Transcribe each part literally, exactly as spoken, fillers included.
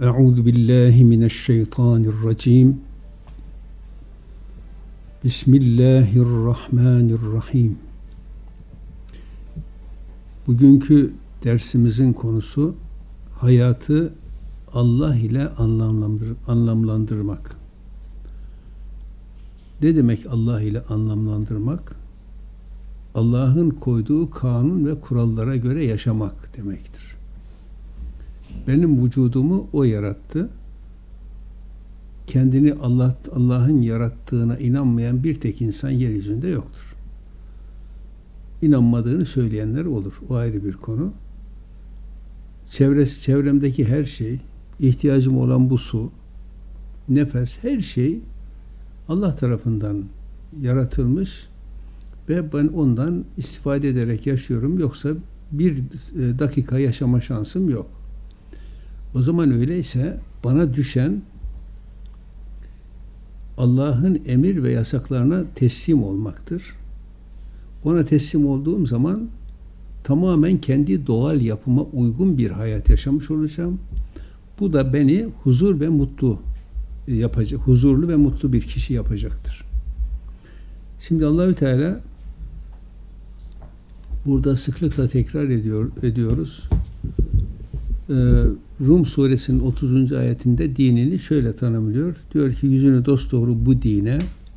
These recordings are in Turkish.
Euzu billahi mineşşeytanirracim. Bismillahirrahmanirrahim. Bugünkü dersimizin konusu hayatı Allah ile anlamlandır, anlamlandırmak. Ne demek Allah ile anlamlandırmak? Allah'ın koyduğu kanun ve kurallara göre yaşamak demektir. Benim vücudumu O yarattı. Kendini Allah Allah'ın yarattığına inanmayan bir tek insan yeryüzünde yoktur. İnanmadığını söyleyenler olur. O ayrı bir konu. Çevresi, çevremdeki her şey, ihtiyacım olan bu su, nefes, her şey Allah tarafından yaratılmış ve ben ondan istifade ederek yaşıyorum. Yoksa bir dakika yaşama şansım yok. O zaman öyleyse bana düşen Allah'ın emir ve yasaklarına teslim olmaktır. Ona teslim olduğum zaman tamamen kendi doğal yapıma uygun bir hayat yaşamış olacağım. Bu da beni huzur ve mutlu yapacak, huzurlu ve mutlu bir kişi yapacaktır. Şimdi Allahü Teala burada sıklıkla tekrar ediyor, ediyoruz. Rum suresinin otuzuncu ayetinde dinini şöyle tanımlıyor. Diyor ki yüzünü dosdoğru bu dine,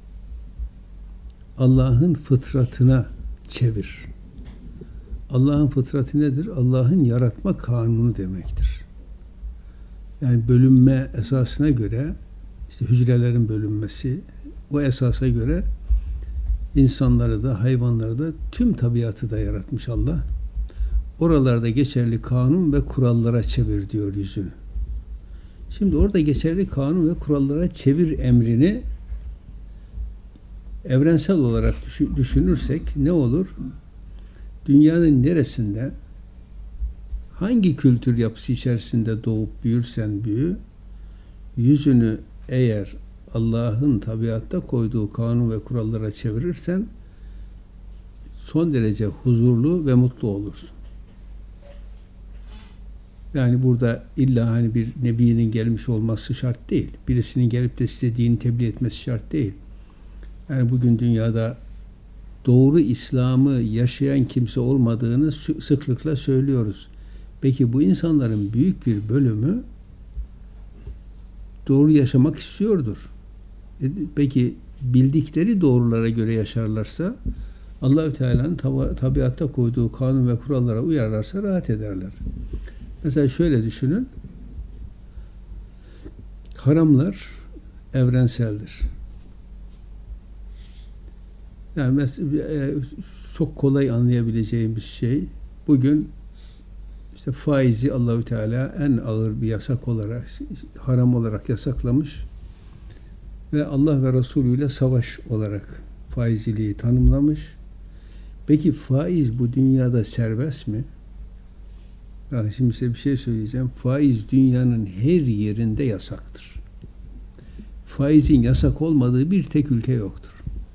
Allah'ın fıtratına çevir. Allah'ın fıtratı nedir? Allah'ın yaratma kanunu demektir. Yani bölünme esasına göre, işte hücrelerin bölünmesi, o esasa göre insanları da, hayvanları da, tüm tabiatı da yaratmış Allah. Oralarda geçerli kanun ve kurallara çevir diyor yüzünü. Şimdi orada geçerli kanun ve kurallara çevir emrini evrensel olarak düşünürsek ne olur? Dünyanın neresinde, hangi kültür yapısı içerisinde doğup büyürsen büyü, yüzünü eğer Allah'ın tabiatta koyduğu kanun ve kurallara çevirirsen son derece huzurlu ve mutlu olursun. Yani burada illa hani bir nebinin gelmiş olması şart değil. Birisinin gelip de size dini tebliğ etmesi şart değil. Yani bugün dünyada doğru İslam'ı yaşayan kimse olmadığını sıklıkla söylüyoruz. Peki bu insanların büyük bir bölümü doğru yaşamak istiyordur. Peki bildikleri doğrulara göre yaşarlarsa, Allah-u Teala'nın tabiatta koyduğu kanun ve kurallara uyarlarsa rahat ederler. Mesela şöyle düşünün. Haramlar evrenseldir. Yani mesela çok kolay anlayabileceğimiz şey, bugün işte faizi Allahü Teala en ağır bir yasak olarak, haram olarak yasaklamış ve Allah ve Resulü ile savaş olarak faizciliği tanımlamış. Peki faiz bu dünyada serbest mi? Yani şimdi size bir şey söyleyeceğim. Faiz dünyanın her yerinde yasaktır. Faizin yasak olmadığı bir tek ülke yoktur.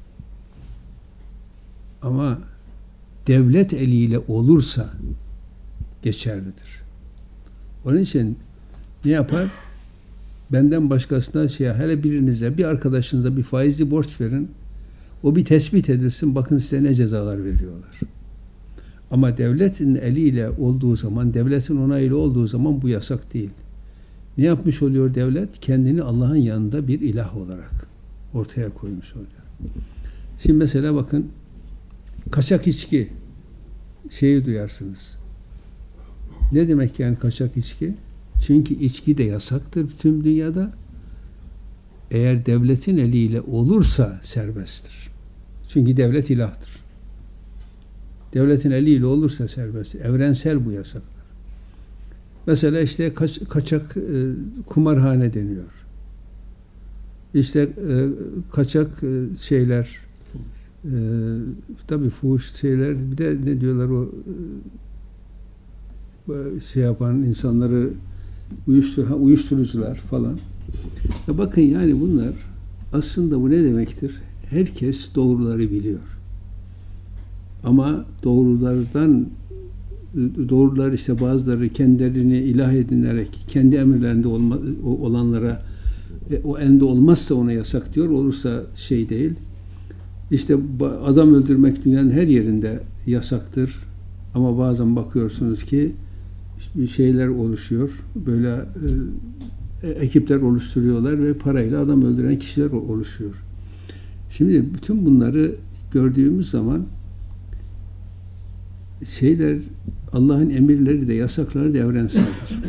Ama devlet eliyle olursa geçerlidir. Onun için ne yapar? Benden başkasına şey, hele birinize, bir arkadaşınıza bir faizli borç verin. O bir tespit edilsin. Bakın size ne cezalar veriyorlar. Ama devletin eliyle olduğu zaman, devletin onayıyla olduğu zaman bu yasak değil. Ne yapmış oluyor devlet? Kendini Allah'ın yanında bir ilah olarak ortaya koymuş oluyor. Şimdi mesela bakın, kaçak içki şeyi duyarsınız. Ne demek yani kaçak içki? Çünkü içki de yasaktır tüm dünyada. Eğer devletin eliyle olursa serbesttir. Çünkü devlet ilahtır. Devletin eliyle olursa serbest. Evrensel bu yasaklar. Mesela işte kaç, kaçak e, kumarhane deniyor. İşte e, kaçak e, şeyler, e, tabii fuhuş şeyler, bir de ne diyorlar o e, şey yapan insanları uyuştur, ha, uyuşturucular falan. Ya bakın yani bunlar aslında bu ne demektir? Herkes doğruları biliyor. Ama doğrulardan e, doğrular işte bazıları kendilerini ilah edinerek kendi emirlerinde olma, olanlara e, o elde olmazsa ona yasak diyor. Olursa şey değil. İşte adam öldürmek dünyanın her yerinde yasaktır. Ama bazen bakıyorsunuz ki şeyler oluşuyor. Böyle e, ekipler oluşturuyorlar ve parayla adam öldüren kişiler oluşuyor. Şimdi bütün bunları gördüğümüz zaman şeyler, Allah'ın emirleri de yasakları da evrenseldir.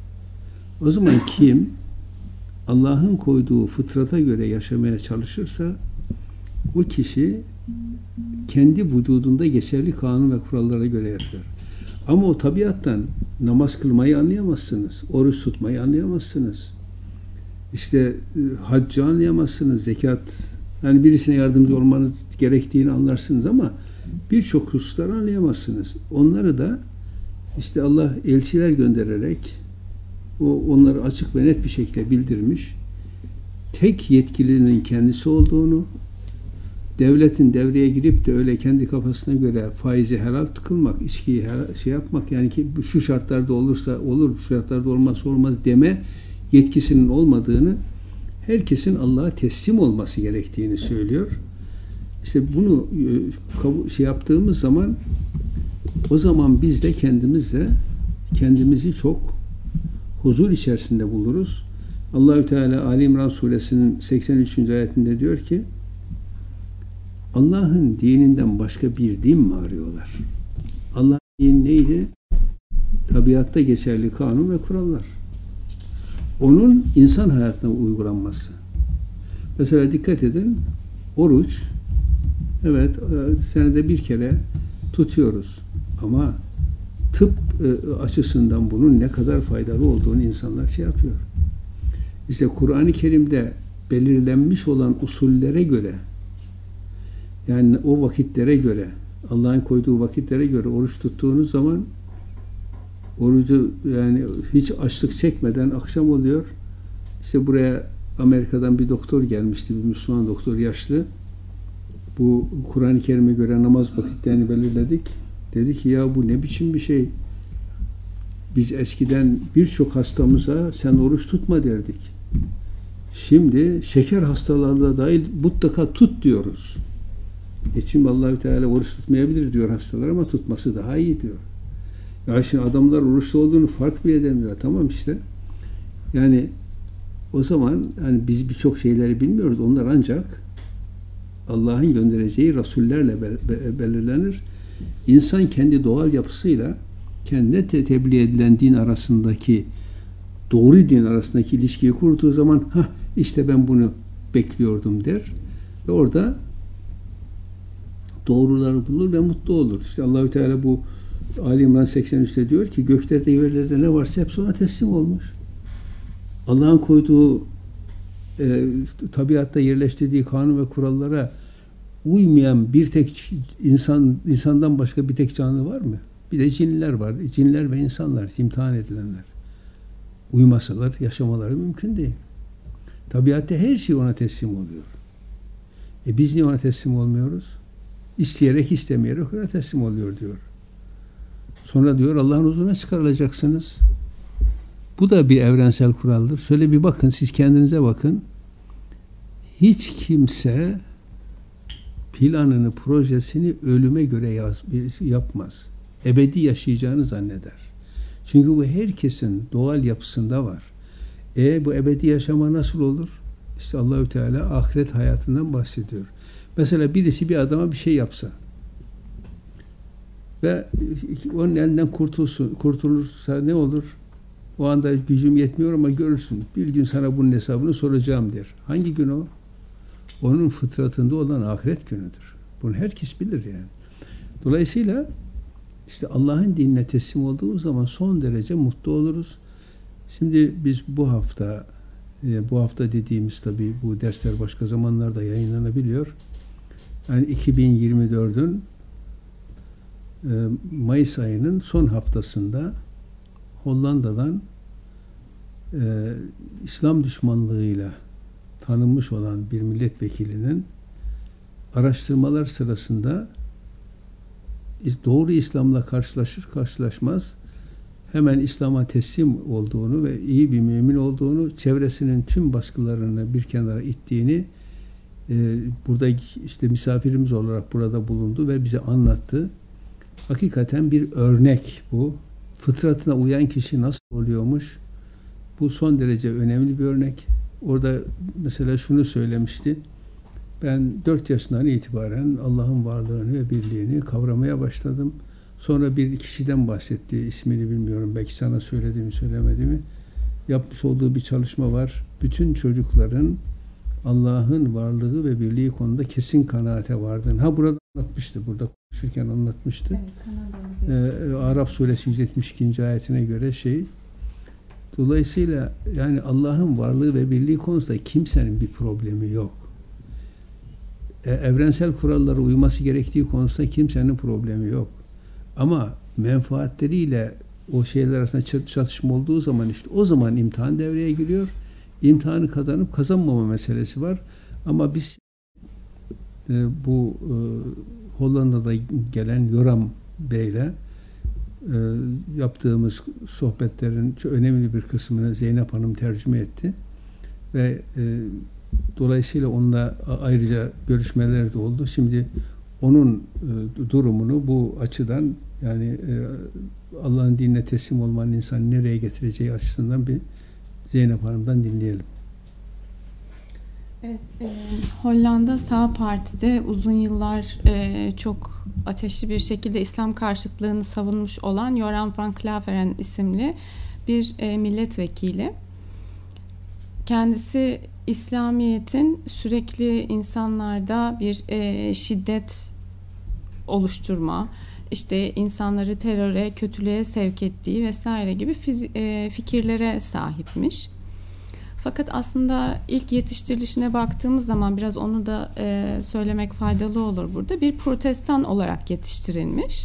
O zaman kim Allah'ın koyduğu fıtrata göre yaşamaya çalışırsa o kişi kendi vücudunda geçerli kanun ve kurallara göre yaşar. Ama o tabiattan namaz kılmayı anlayamazsınız. Oruç tutmayı anlayamazsınız. İşte e, haccı anlayamazsınız. Zekat, yani birisine yardımcı olmanız gerektiğini anlarsınız ama birçok hususları anlayamazsınız. Onları da işte Allah elçiler göndererek o onları açık ve net bir şekilde bildirmiş. Tek yetkilinin kendisi olduğunu, devletin devreye girip de öyle kendi kafasına göre faizi helal kılmak, içkiyi helal, şey yapmak, yani ki şu şartlarda olursa olur, şu şartlarda olmazsa olmaz deme yetkisinin olmadığını, herkesin Allah'a teslim olması gerektiğini söylüyor. İşte bunu şey yaptığımız zaman o zaman biz de kendimizle kendimizi çok huzur içerisinde buluruz. Allahü Teala Ali İmran suresinin seksen üçüncü ayetinde diyor ki Allah'ın dininden başka bir din mi arıyorlar? Allah'ın dini neydi? Tabiatta geçerli kanun ve kurallar. Onun insan hayatına uygulanması. Mesela dikkat edin, oruç, evet senede bir kere tutuyoruz ama tıp açısından bunun ne kadar faydalı olduğunu insanlar şey yapıyor. İşte Kur'an-ı Kerim'de belirlenmiş olan usullere göre, yani o vakitlere göre, Allah'ın koyduğu vakitlere göre oruç tuttuğunuz zaman orucu yani hiç açlık çekmeden akşam oluyor. İşte buraya Amerika'dan bir doktor gelmişti, bir Müslüman doktor, yaşlı. Bu Kur'an-ı Kerim'e göre namaz vakitlerini belirledik. Dedi ki ya bu ne biçim bir şey? Biz eskiden birçok hastamıza sen oruç tutma derdik. Şimdi şeker hastalarına dahil mutlaka tut diyoruz. E şimdi Allah-u Teala oruç tutmayabilir diyor hastalar ama tutması daha iyi diyor. Ya şimdi adamlar oruçlu olduğunu fark bile edemiyor. Tamam işte. Yani o zaman yani biz birçok şeyleri bilmiyoruz. Onlar ancak Allah'ın göndereceği rasullerle belirlenir. İnsan kendi doğal yapısıyla kendine te tebliğ edilen din arasındaki doğru din arasındaki ilişkiyi kurduğu zaman ha işte ben bunu bekliyordum der ve orada doğruları bulur ve mutlu olur. İşte Allahü Teala bu Ali İmran seksen üçte diyor ki göklerde yerlerde ne varsa hepsi ona teslim olmuş. Allah'ın koyduğu e, tabiatta yerleştirdiği kanun ve kurallara uymayan bir tek insan insandan başka bir tek canlı var mı? Bir de cinler var. Cinler ve insanlar, imtihan edilenler. Uymasalar yaşamaları mümkün değil. Tabiatta her şey ona teslim oluyor. E biz niye ona teslim olmuyoruz? İsteyerek istemeyerek ona teslim oluyor diyor. Sonra diyor Allah'ın huzuruna çıkarılacaksınız. Bu da bir evrensel kuraldır. Şöyle bir bakın, siz kendinize bakın. Hiç kimse planını, projesini ölüme göre yaz, yapmaz. Ebedi yaşayacağını zanneder. Çünkü bu herkesin doğal yapısında var. E bu ebedi yaşama nasıl olur? İşte Allahü Teala ahiret hayatından bahsediyor. Mesela birisi bir adama bir şey yapsa ve onun elinden kurtulsun, kurtulursa ne olur? O anda gücüm yetmiyor ama görürsün. Bir gün sana bunun hesabını soracağım der. Hangi gün o? Onun fıtratında olan ahiret günüdür. Bunu herkes bilir yani. Dolayısıyla işte Allah'ın dinine teslim olduğumuz zaman son derece mutlu oluruz. Şimdi biz bu hafta, bu hafta dediğimiz tabii bu dersler başka zamanlarda yayınlanabiliyor. Yani iki bin yirmi dördün Mayıs ayının son haftasında Hollanda'dan e, İslam düşmanlığıyla tanınmış olan bir milletvekilinin araştırmalar sırasında doğru İslam'la karşılaşır karşılaşmaz hemen İslam'a teslim olduğunu ve iyi bir mümin olduğunu, çevresinin tüm baskılarını bir kenara ittiğini e, burada işte misafirimiz olarak burada bulundu ve bize anlattı. Hakikaten bir örnek bu. Fıtratına uyan kişi nasıl oluyormuş? Bu son derece önemli bir örnek. Orada mesela şunu söylemişti. Ben dört yaşından itibaren Allah'ın varlığını ve birliğini kavramaya başladım. Sonra bir kişiden bahsetti. İsmini bilmiyorum. Belki sana söyledi mi söylemedi mi? Yapmış olduğu bir çalışma var. Bütün çocukların Allah'ın varlığı ve birliği konuda kesin kanaate vardığını. Ha burada anlatmıştı. Burada konuşurken anlatmıştı. Evet, ee, Araf suresi yüz yetmiş ikinci ayetine göre şey. Dolayısıyla yani Allah'ın varlığı ve birliği konusunda kimsenin bir problemi yok. Ee, evrensel kurallara uyması gerektiği konusunda kimsenin problemi yok. Ama menfaatleriyle o şeyler arasında çatışma olduğu zaman işte o zaman imtihan devreye giriyor. İmtihanı kazanıp kazanmama meselesi var. Ama biz e, bu e, Hollanda'da gelen Yoram Bey'le e, yaptığımız sohbetlerin çok önemli bir kısmını Zeynep Hanım tercüme etti. Ve e, dolayısıyla onunla ayrıca görüşmeler de oldu. Şimdi onun e, durumunu bu açıdan yani e, Allah'ın dinine teslim olmanın insanı nereye getireceği açısından bir Zeynep Hanım'dan dinleyelim. Evet, e, Hollanda Sağ Parti'de uzun yıllar e, çok ateşli bir şekilde İslam karşıtlığını savunmuş olan Joram van Klaveren isimli bir e, milletvekili. Kendisi İslamiyet'in sürekli insanlarda bir e, şiddet oluşturma, işte insanları teröre, kötülüğe sevk ettiği vesaire gibi e, fikirlere sahipmiş. Fakat aslında ilk yetiştirilişine baktığımız zaman biraz onu da e, söylemek faydalı olur burada. Bir protestan olarak yetiştirilmiş.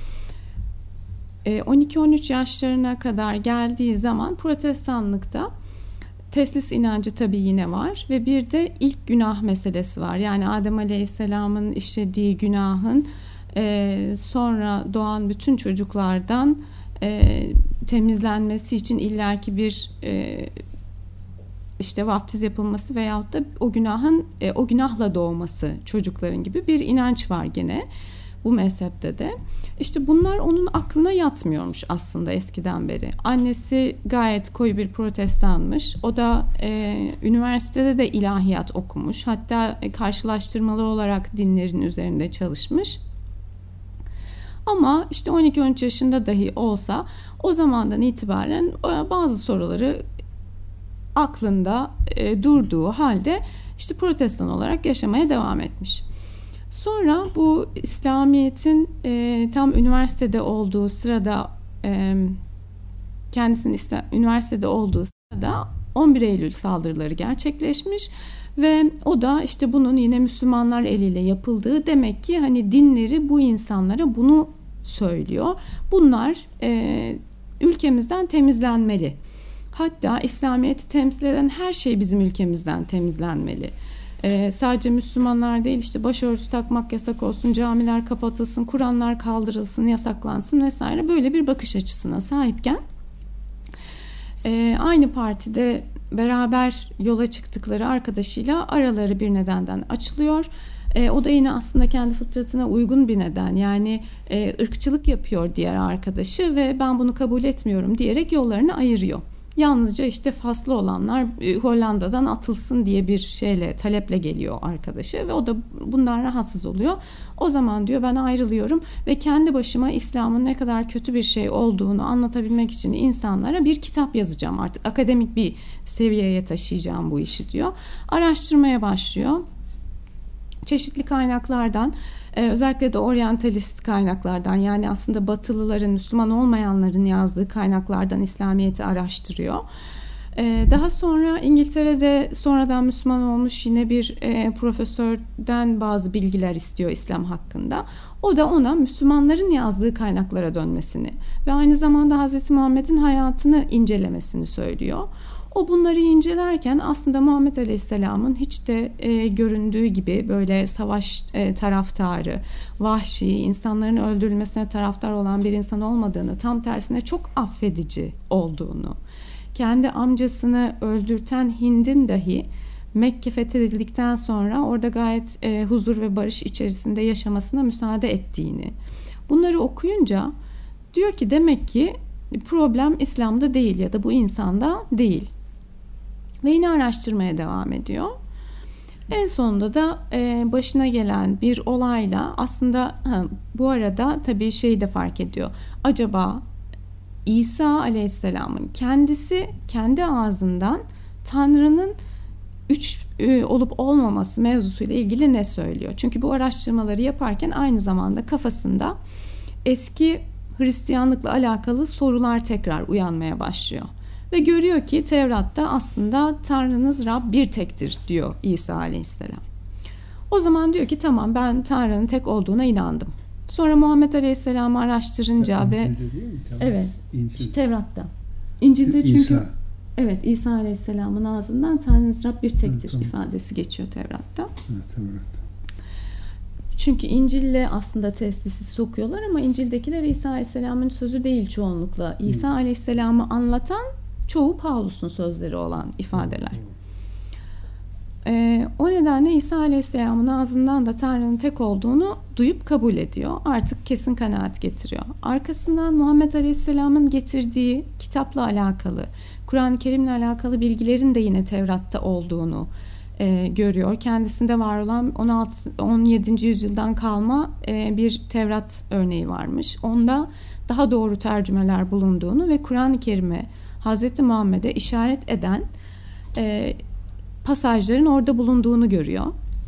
E, on iki on üç yaşlarına kadar geldiği zaman protestanlıkta teslis inancı tabii yine var ve bir de ilk günah meselesi var. Yani Adem Aleyhisselam'ın işlediği günahın e, sonra doğan bütün çocuklardan e, temizlenmesi için illaki bir e, işte vaftiz yapılması veyahut da o günahın e, o günahla doğması çocukların gibi bir inanç var gene bu mezhepte de. İşte bunlar onun aklına yatmıyormuş aslında eskiden beri. Annesi gayet koyu bir protestanmış. O da e, üniversitede de ilahiyat okumuş. Hatta e, karşılaştırmalı olarak dinlerin üzerinde çalışmış. Ama işte on iki on üç yaşında dahi olsa o zamandan itibaren bazı soruları aklında e, durduğu halde işte protestan olarak yaşamaya devam etmiş. Sonra bu İslamiyet'in e, tam üniversitede olduğu sırada e, kendisinin İslam, üniversitede olduğu sırada on bir Eylül saldırıları gerçekleşmiş ve o da işte bunun yine Müslümanlar eliyle yapıldığı, demek ki hani dinleri bu insanlara bunu söylüyor. Bunlar e, ülkemizden temizlenmeli. Hatta İslamiyet'i temsil eden her şey bizim ülkemizden temizlenmeli. Ee, sadece Müslümanlar değil, işte başörtü takmak yasak olsun, camiler kapatılsın, Kur'anlar kaldırılsın, yasaklansın vesaire, böyle bir bakış açısına sahipken e, aynı partide beraber yola çıktıkları arkadaşıyla araları bir nedenden açılıyor. E, o da yine aslında kendi fıtratına uygun bir neden, yani e, ırkçılık yapıyor diğer arkadaşı ve ben bunu kabul etmiyorum diyerek yollarını ayırıyor. Yalnızca işte faslı olanlar e, Hollanda'dan atılsın diye bir şeyle, taleple geliyor arkadaşı ve o da bundan rahatsız oluyor. O zaman diyor ben ayrılıyorum ve kendi başıma İslam'ın ne kadar kötü bir şey olduğunu anlatabilmek için insanlara bir kitap yazacağım, artık akademik bir seviyeye taşıyacağım bu işi diyor. Araştırmaya başlıyor. Çeşitli kaynaklardan, özellikle de oryantalist kaynaklardan, yani aslında Batılıların, Müslüman olmayanların yazdığı kaynaklardan İslamiyet'i araştırıyor. Daha sonra İngiltere'de sonradan Müslüman olmuş yine bir profesörden bazı bilgiler istiyor İslam hakkında. O da ona Müslümanların yazdığı kaynaklara dönmesini ve aynı zamanda Hazreti Muhammed'in hayatını incelemesini söylüyor. O bunları incelerken aslında Muhammed Aleyhisselam'ın hiç de e, göründüğü gibi böyle savaş e, taraftarı, vahşi, insanların öldürülmesine taraftar olan bir insan olmadığını, tam tersine çok affedici olduğunu, kendi amcasını öldürten Hind'in dahi Mekke fethedildikten sonra orada gayet e, huzur ve barış içerisinde yaşamasına müsaade ettiğini, bunları okuyunca diyor ki demek ki problem İslam'da değil ya da bu insanda değil. Ve yine araştırmaya devam ediyor. En sonunda da e, başına gelen bir olayla aslında ha, bu arada tabii şeyi de fark ediyor. Acaba İsa Aleyhisselam'ın kendisi kendi ağzından Tanrı'nın üç e, olup olmaması mevzusuyla ilgili ne söylüyor? Çünkü bu araştırmaları yaparken aynı zamanda kafasında eski Hristiyanlıkla alakalı sorular tekrar uyanmaya başlıyor. Ve görüyor ki Tevrat'ta aslında Tanrınız Rab bir tektir diyor İsa Aleyhisselam. O zaman diyor ki tamam, ben Tanrı'nın tek olduğuna inandım. Sonra Muhammed Aleyhisselam'ı araştırınca ya, ve İncil'de değil mi? Tamam. evet, İncil. işte Tevrat'ta. İncil'de çünkü İsa. evet, İsa Aleyhisselam'ın ağzından Tanrınız Rab bir tektir Hı, tamam. ifadesi geçiyor Tevrat'ta. Ha, Tevrat. Çünkü İncil'le aslında teslisi sokuyorlar ama İncil'dekiler İsa Aleyhisselam'ın sözü değil çoğunlukla. İsa Hı. Aleyhisselam'ı anlatan çoğu Pavlus'un sözleri olan ifadeler. Hı. Ee, o nedenle İsa Aleyhisselam'ın ağzından da Tanrı'nın tek olduğunu duyup kabul ediyor. Artık kesin kanaat getiriyor. Arkasından Muhammed Aleyhisselam'ın getirdiği kitapla alakalı, Kur'an-ı Kerim'le alakalı bilgilerin de yine Tevrat'ta olduğunu e, görüyor. Kendisinde var olan on altı on yedinci yüzyıldan kalma e, bir Tevrat örneği varmış. Onda daha doğru tercümeler bulunduğunu ve Kur'an-ı Kerim'e, Hazreti Muhammed'e işaret eden e, pasajların orada bulunduğunu görüyor.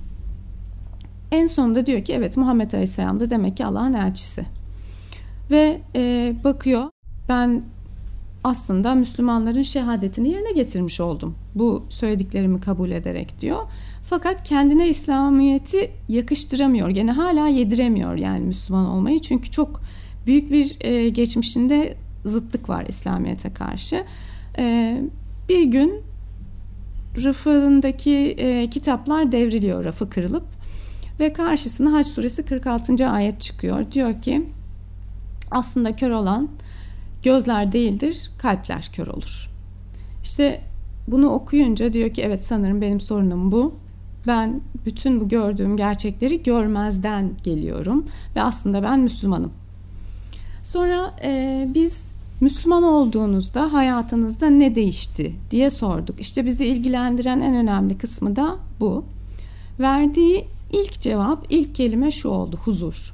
En sonunda diyor ki evet, Muhammed Aleyhisselam da demek ki Allah'ın elçisi. Ve e, bakıyor, ben aslında Müslümanların şehadetini yerine getirmiş oldum bu söylediklerimi kabul ederek diyor. Fakat kendine İslamiyet'i yakıştıramıyor. Gene hala yediremiyor yani Müslüman olmayı. Çünkü çok büyük bir e, geçmişinde zıtlık var İslamiyet'e karşı. E, bir gün rafındaki e, kitaplar devriliyor, rafı kırılıp ve karşısına Hac suresi kırk altıncı ayet çıkıyor. Diyor ki aslında kör olan gözler değildir, kalpler kör olur. İşte bunu okuyunca diyor ki evet, sanırım benim sorunum bu. Ben bütün bu gördüğüm gerçekleri görmezden geliyorum ve aslında ben Müslümanım. Sonra e, biz Müslüman olduğunuzda hayatınızda ne değişti diye sorduk. İşte bizi ilgilendiren en önemli kısmı da bu. Verdiği ilk cevap, ilk kelime şu oldu: huzur.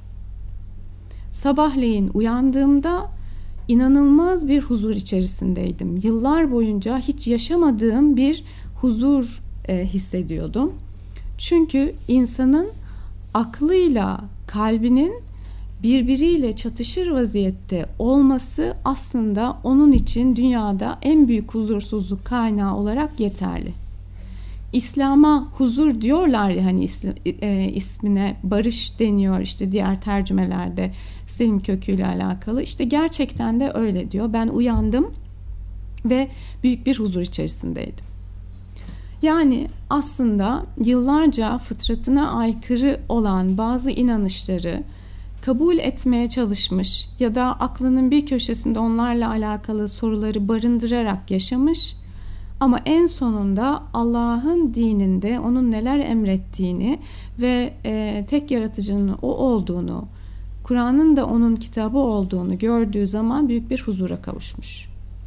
Sabahleyin uyandığımda inanılmaz bir huzur içerisindeydim. Yıllar boyunca hiç yaşamadığım bir huzur e, hissediyordum. Çünkü insanın aklıyla kalbinin birbiriyle çatışır vaziyette olması aslında onun için dünyada en büyük huzursuzluk kaynağı olarak yeterli. İslam'a huzur diyorlar ya, hani ismine barış deniyor işte diğer tercümelerde selim köküyle alakalı. İşte gerçekten de öyle diyor. Ben uyandım ve büyük bir huzur içerisindeydim. Yani aslında yıllarca fıtratına aykırı olan bazı inanışları kabul etmeye çalışmış ya da aklının bir köşesinde onlarla alakalı soruları barındırarak yaşamış ama en sonunda Allah'ın dininde onun neler emrettiğini ve e, tek yaratıcının o olduğunu, Kur'an'ın da onun kitabı olduğunu gördüğü zaman büyük bir huzura kavuşmuş.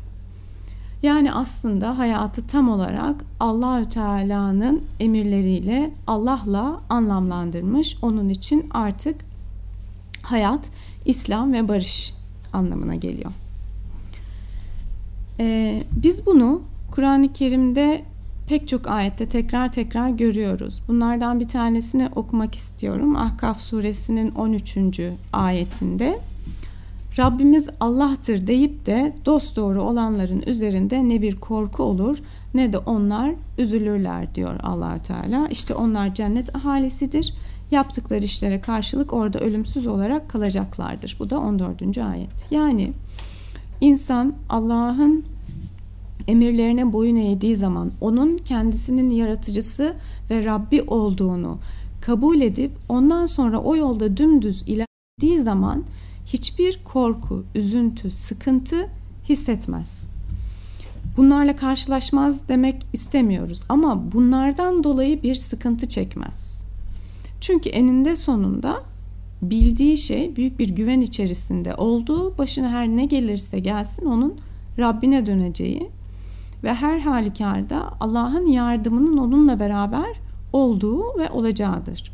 Yani aslında hayatı tam olarak Allahü Teala'nın emirleriyle Allah'la anlamlandırmış. Onun için artık hayat, İslam ve barış anlamına geliyor. Ee, biz bunu Kur'an-ı Kerim'de pek çok ayette tekrar tekrar görüyoruz. Bunlardan bir tanesini okumak istiyorum. Ahkaf suresinin on üçüncü ayetinde Rabbimiz Allah'tır deyip de dosdoğru olanların üzerinde ne bir korku olur ne de onlar üzülürler diyor Allah-u Teala. İşte onlar cennet ahalisidir. Yaptıkları işlere karşılık orada ölümsüz olarak kalacaklardır. Bu da on dördüncü ayet. Yani insan Allah'ın emirlerine boyun eğdiği zaman, onun kendisinin yaratıcısı ve Rabbi olduğunu kabul edip ondan sonra o yolda dümdüz ilerlediği zaman hiçbir korku, üzüntü, sıkıntı hissetmez. Bunlarla karşılaşmaz demek istemiyoruz ama bunlardan dolayı bir sıkıntı çekmez. Çünkü eninde sonunda bildiği şey büyük bir güven içerisinde olduğu, başına her ne gelirse gelsin onun Rabbine döneceği ve her halükarda Allah'ın yardımının onunla beraber olduğu ve olacağıdır.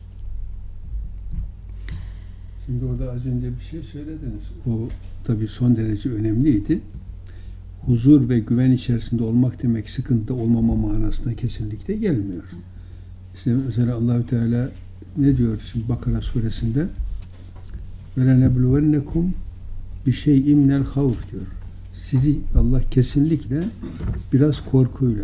Şimdi orada az önce bir şey söylediniz. O tabii son derece önemliydi. Huzur ve güven içerisinde olmak demek sıkıntı olmama manasına kesinlikle gelmiyor. İşte mesela Allahü Teala ne diyor şimdi Bakara suresinde? وَلَنَبْلُوَنَّكُمْ بِشَيْءٍ مِنَ الْخَوْفِ diyor. Sizi Allah kesinlikle biraz korkuyla,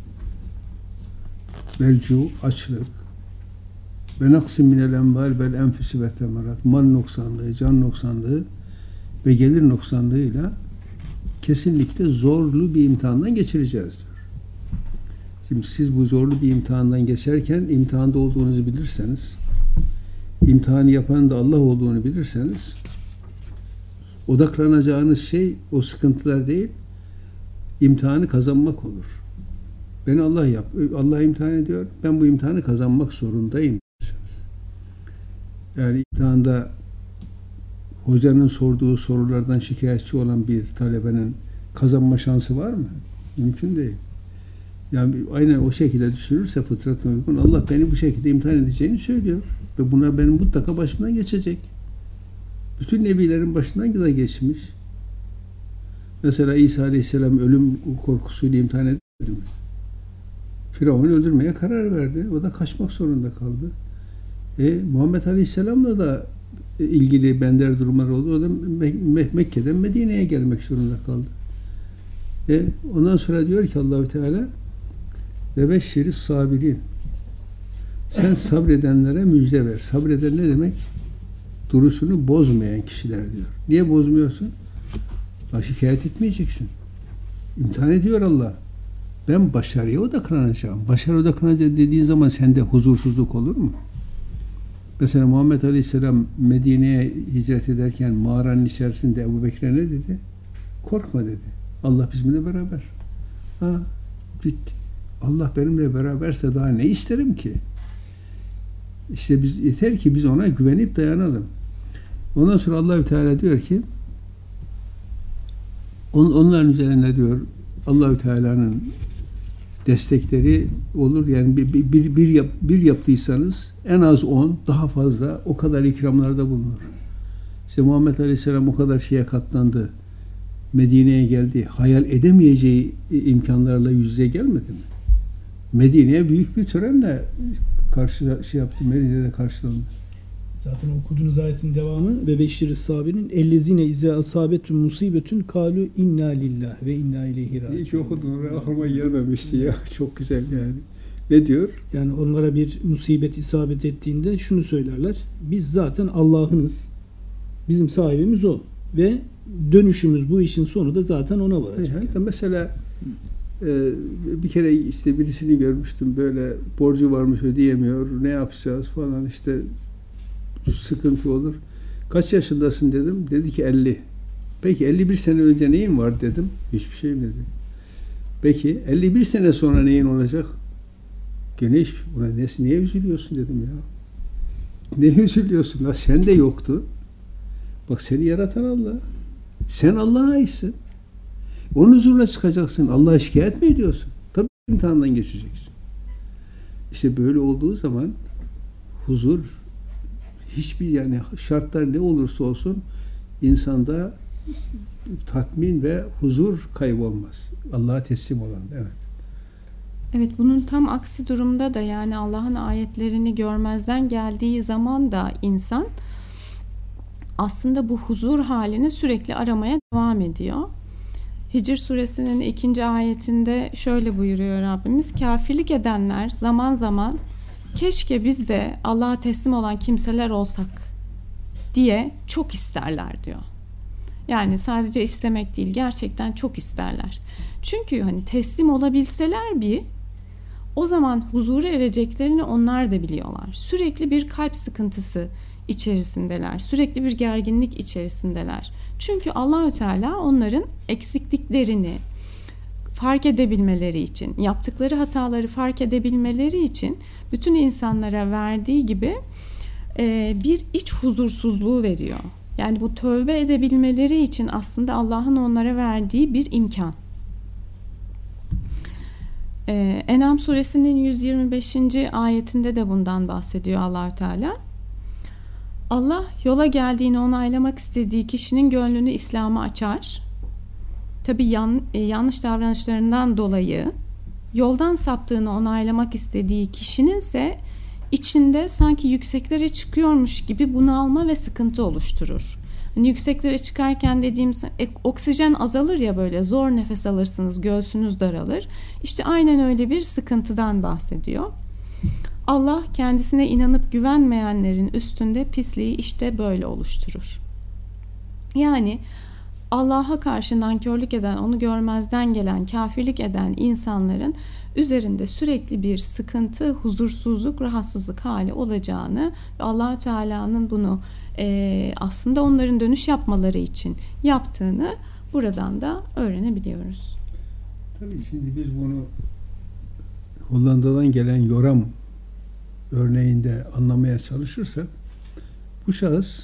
velcu, açlık, ve naksim minel enval vel enfüsü ve temerat, mal noksanlığı, can noksanlığı ve gelir noksanlığıyla kesinlikle zorlu bir imtihandan geçireceğiz diyor. Şimdi siz bu zorlu bir imtihandan geçerken imtihanda olduğunuzu bilirseniz, imtihanı yapanın da Allah olduğunu bilirseniz, odaklanacağınız şey o sıkıntılar değil, imtihanı kazanmak olur. Beni Allah yap, Allah imtihan ediyor, ben bu imtihanı kazanmak zorundayım derseniz. Yani imtihanda hocanın sorduğu sorulardan şikayetçi olan bir talebenin kazanma şansı var mı? Mümkün değil. Yani aynen o şekilde düşünürse fıtratına uygun Allah beni bu şekilde imtihan edeceğini söylüyor. Ve bunlar benim mutlaka başımdan geçecek. Bütün nebilerin başından da geçmiş. Mesela İsa Aleyhisselam ölüm korkusuyla imtihan edildi mi? Firavun öldürmeye karar verdi. O da kaçmak zorunda kaldı. E, Muhammed Aleyhisselam'la da ilgili benzer durumlar oldu. O da Mek- Mekke'den Medine'ye gelmek zorunda kaldı. E, ondan sonra diyor ki Allahü Teala ve beşşiri sabirin. Sen sabredenlere müjde ver. Sabreden ne demek? Duruşunu bozmayan kişiler diyor. Niye bozmuyorsun? Bak şikayet etmeyeceksin. İmtihan ediyor Allah. Ben başarıya odaklanacağım. Başarı odaklanacağım dediğin zaman sende huzursuzluk olur mu? Mesela Muhammed Aleyhisselam Medine'ye hicret ederken mağaranın içerisinde Ebu Bekir'e ne dedi? Korkma dedi. Allah bizimle beraber. Ha, bitti. Allah benimle beraberse daha ne isterim ki? İşte biz yeter ki biz ona güvenip dayanalım. Ondan sonra Allahü Teala diyor ki on, onların üzerine diyor Allahü Teala'nın destekleri olur. Yani bir, bir, bir, bir, yap, bir yaptıysanız en az on, daha fazla o kadar ikramlarda bulunur. İşte Muhammed Aleyhisselam o kadar şeye katlandı. Medine'ye geldi. Hayal edemeyeceği imkanlarla yüz yüze gelmedi mi? Medine'ye büyük bir törenle karşı şey yaptı. Medine'de karşılandı. Zaten okuduğunuz ayetin devamı ve beşşiri sabirin ellezine izâ asâbetun musibetun kâlu inna lillah ve inna ileyhi râciûn. Hiç okudum ve aklıma gelmemişti ya. Çok güzel yani. Ne diyor? Yani onlara bir musibet isabet ettiğinde şunu söylerler. Biz zaten Allah'ınız. Bizim sahibimiz o. Ve dönüşümüz bu işin sonu da zaten ona varacak. Yani. Mesela e, bir kere işte birisini görmüştüm. Böyle borcu varmış ödeyemiyor. Ne yapacağız falan işte sıkıntı olur. Kaç yaşındasın dedim. Dedi ki elli. Peki elli bir sene önce neyin var dedim. Hiçbir şeyim dedi. Peki elli bir sene sonra neyin olacak? Gene hiçbir şey. Buna ne, niye üzülüyorsun dedim ya. Neye üzülüyorsun? La sen de yoktu. Bak seni yaratan Allah. Sen Allah'a aitsin. Onun huzuruna çıkacaksın. Allah'a şikayet mi ediyorsun? Tabii imtihandan geçeceksin. İşte böyle olduğu zaman huzur hiçbir yani şartlar ne olursa olsun insanda tatmin ve huzur kaybolmaz. Allah'a teslim olan. Evet. Evet, bunun tam aksi durumda da yani Allah'ın ayetlerini görmezden geldiği zaman da insan aslında bu huzur halini sürekli aramaya devam ediyor. Hicr suresinin ikinci ayetinde şöyle buyuruyor Rabbimiz: kafirlik edenler zaman zaman keşke biz de Allah'a teslim olan kimseler olsak diye çok isterler diyor. Yani sadece istemek değil, gerçekten çok isterler. Çünkü hani teslim olabilseler bir, o zaman huzura ereceklerini onlar da biliyorlar. Sürekli bir kalp sıkıntısı içerisindeler. Sürekli bir gerginlik içerisindeler. Çünkü Allahü Teala onların eksikliklerini fark edebilmeleri için, yaptıkları hataları fark edebilmeleri için bütün insanlara verdiği gibi e, bir iç huzursuzluğu veriyor. Yani bu tövbe edebilmeleri için aslında Allah'ın onlara verdiği bir imkan. Ee, En'am suresinin yüz yirmi beşinci ayetinde de bundan bahsediyor Allahü Teala. Allah yola geldiğini onaylamak istediği kişinin gönlünü İslam'a açar. Tabii yan, e, yanlış davranışlarından dolayı yoldan saptığını onaylamak istediği kişinin ise içinde sanki yükseklere çıkıyormuş gibi bunalma ve sıkıntı oluşturur. Hani yükseklere çıkarken dediğim oksijen azalır ya, böyle zor nefes alırsınız, göğsünüz daralır. İşte aynen öyle bir sıkıntıdan bahsediyor. Allah kendisine inanıp güvenmeyenlerin üstünde pisliği işte böyle oluşturur. Yani Allah'a karşı nankörlük eden, onu görmezden gelen, kafirlik eden insanların üzerinde sürekli bir sıkıntı, huzursuzluk, rahatsızlık hali olacağını ve Allahü Teala'nın bunu e, aslında onların dönüş yapmaları için yaptığını buradan da öğrenebiliyoruz. Tabii şimdi biz bunu Hollanda'dan gelen Yoram örneğinde anlamaya çalışırsak, bu şahıs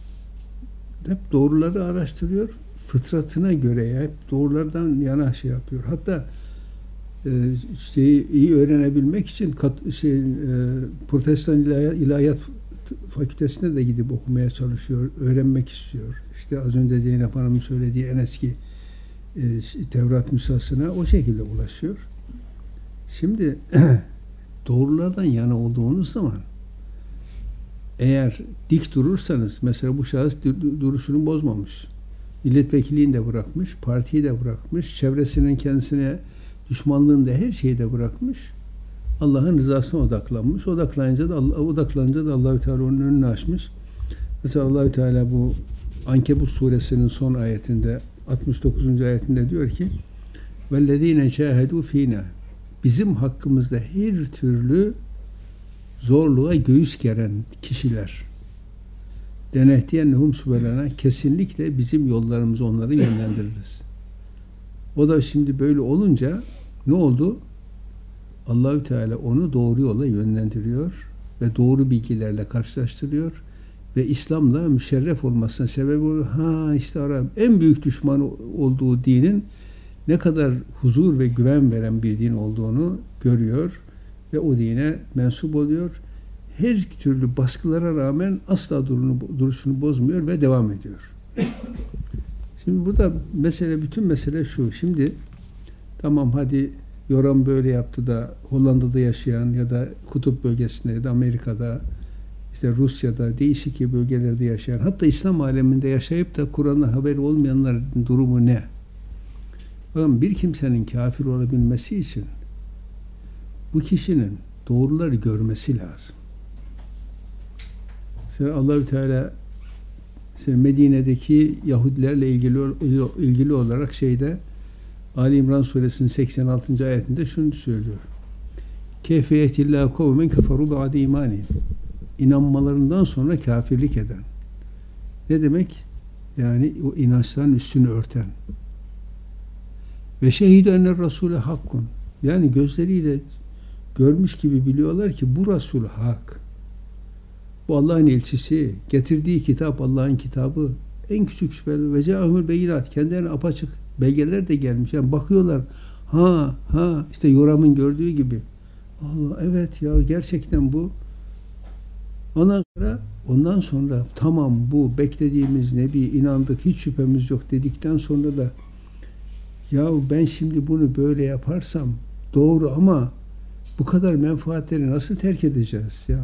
hep doğruları araştırıyor, fıtratına göre hep doğrulardan yana şey yapıyor. Hatta e, şeyi iyi öğrenebilmek için kat, şey, e, Protestan İlahiyat Fakültesine de gidip okumaya çalışıyor, öğrenmek istiyor. İşte az önce Zeynep Hanım'ın söylediği en eski e, Tevrat nüshasına o şekilde ulaşıyor. Şimdi doğrulardan yana olduğunuz zaman, eğer dik durursanız, mesela bu şahıs duruşunu bozmamış, milletvekilliğini de bırakmış, partiyi de bırakmış, çevresinin kendisine düşmanlığını da, her şeyi de bırakmış, Allah'ın rızasına odaklanmış. Odaklanınca da Allah, odaklanınca da Allahü Teala onun önünü açmış. Mesela Allahü Teala bu Ankebut suresinin son ayetinde, altmış dokuzuncu ayetinde diyor ki: "Vellezîne câhedû fînâ." Bizim hakkımızda her türlü zorluğa göğüs geren kişiler, "Lenehdiyennehum subulena." Kesinlikle bizim yollarımızı onları yönlendiririz. O da şimdi böyle olunca ne oldu? Allahü Teala onu doğru yola yönlendiriyor ve doğru bilgilerle karşılaştırıyor ve İslam'la müşerref olmasına sebep oluyor. Ha işte Arap en büyük düşmanı olduğu dinin ne kadar huzur ve güven veren bir din olduğunu görüyor ve o dine mensup oluyor. Her türlü baskılara rağmen asla durunu, duruşunu bozmuyor ve devam ediyor. Şimdi burada mesele, bütün mesele şu. Şimdi tamam, hadi Yoram böyle yaptı da Hollanda'da yaşayan ya da Kutup bölgesinde ya da Amerika'da, işte Rusya'da, değişik bölgelerde yaşayan, hatta İslam aleminde yaşayıp da Kur'an'la haberi olmayanların durumu ne? Bakın, bir kimsenin kafir olabilmesi için bu kişinin doğruları görmesi lazım. Mesela Allahü Teala Medine'deki Yahudilerle ilgili ilgili olarak şeyde Ali İmran suresinin seksen altıncı ayetinde şunu söylüyor: "Keyfe yehdillâhu kavmen keferû ba'de imânihim." İnanmalarından sonra kafirlik eden. Ne demek? Yani o inançların üstünü örten. Ve şehidü enne rasûle hakkun. Yani gözleriyle görmüş gibi biliyorlar ki bu Resul hak. Bu Allah'ın elçisi, getirdiği kitap Allah'ın kitabı. En küçük şüpheli ve câhumul beyinat, kendilerine apaçık belgeler de gelmiş. Yani bakıyorlar, ha ha işte Yoram'ın gördüğü gibi. Allah, evet ya, gerçekten bu. Ondan sonra ondan sonra tamam, bu beklediğimiz Nebi, inandık, hiç şüphemiz yok dedikten sonra da ya ben şimdi bunu böyle yaparsam doğru ama bu kadar menfaatleri nasıl terk edeceğiz ya?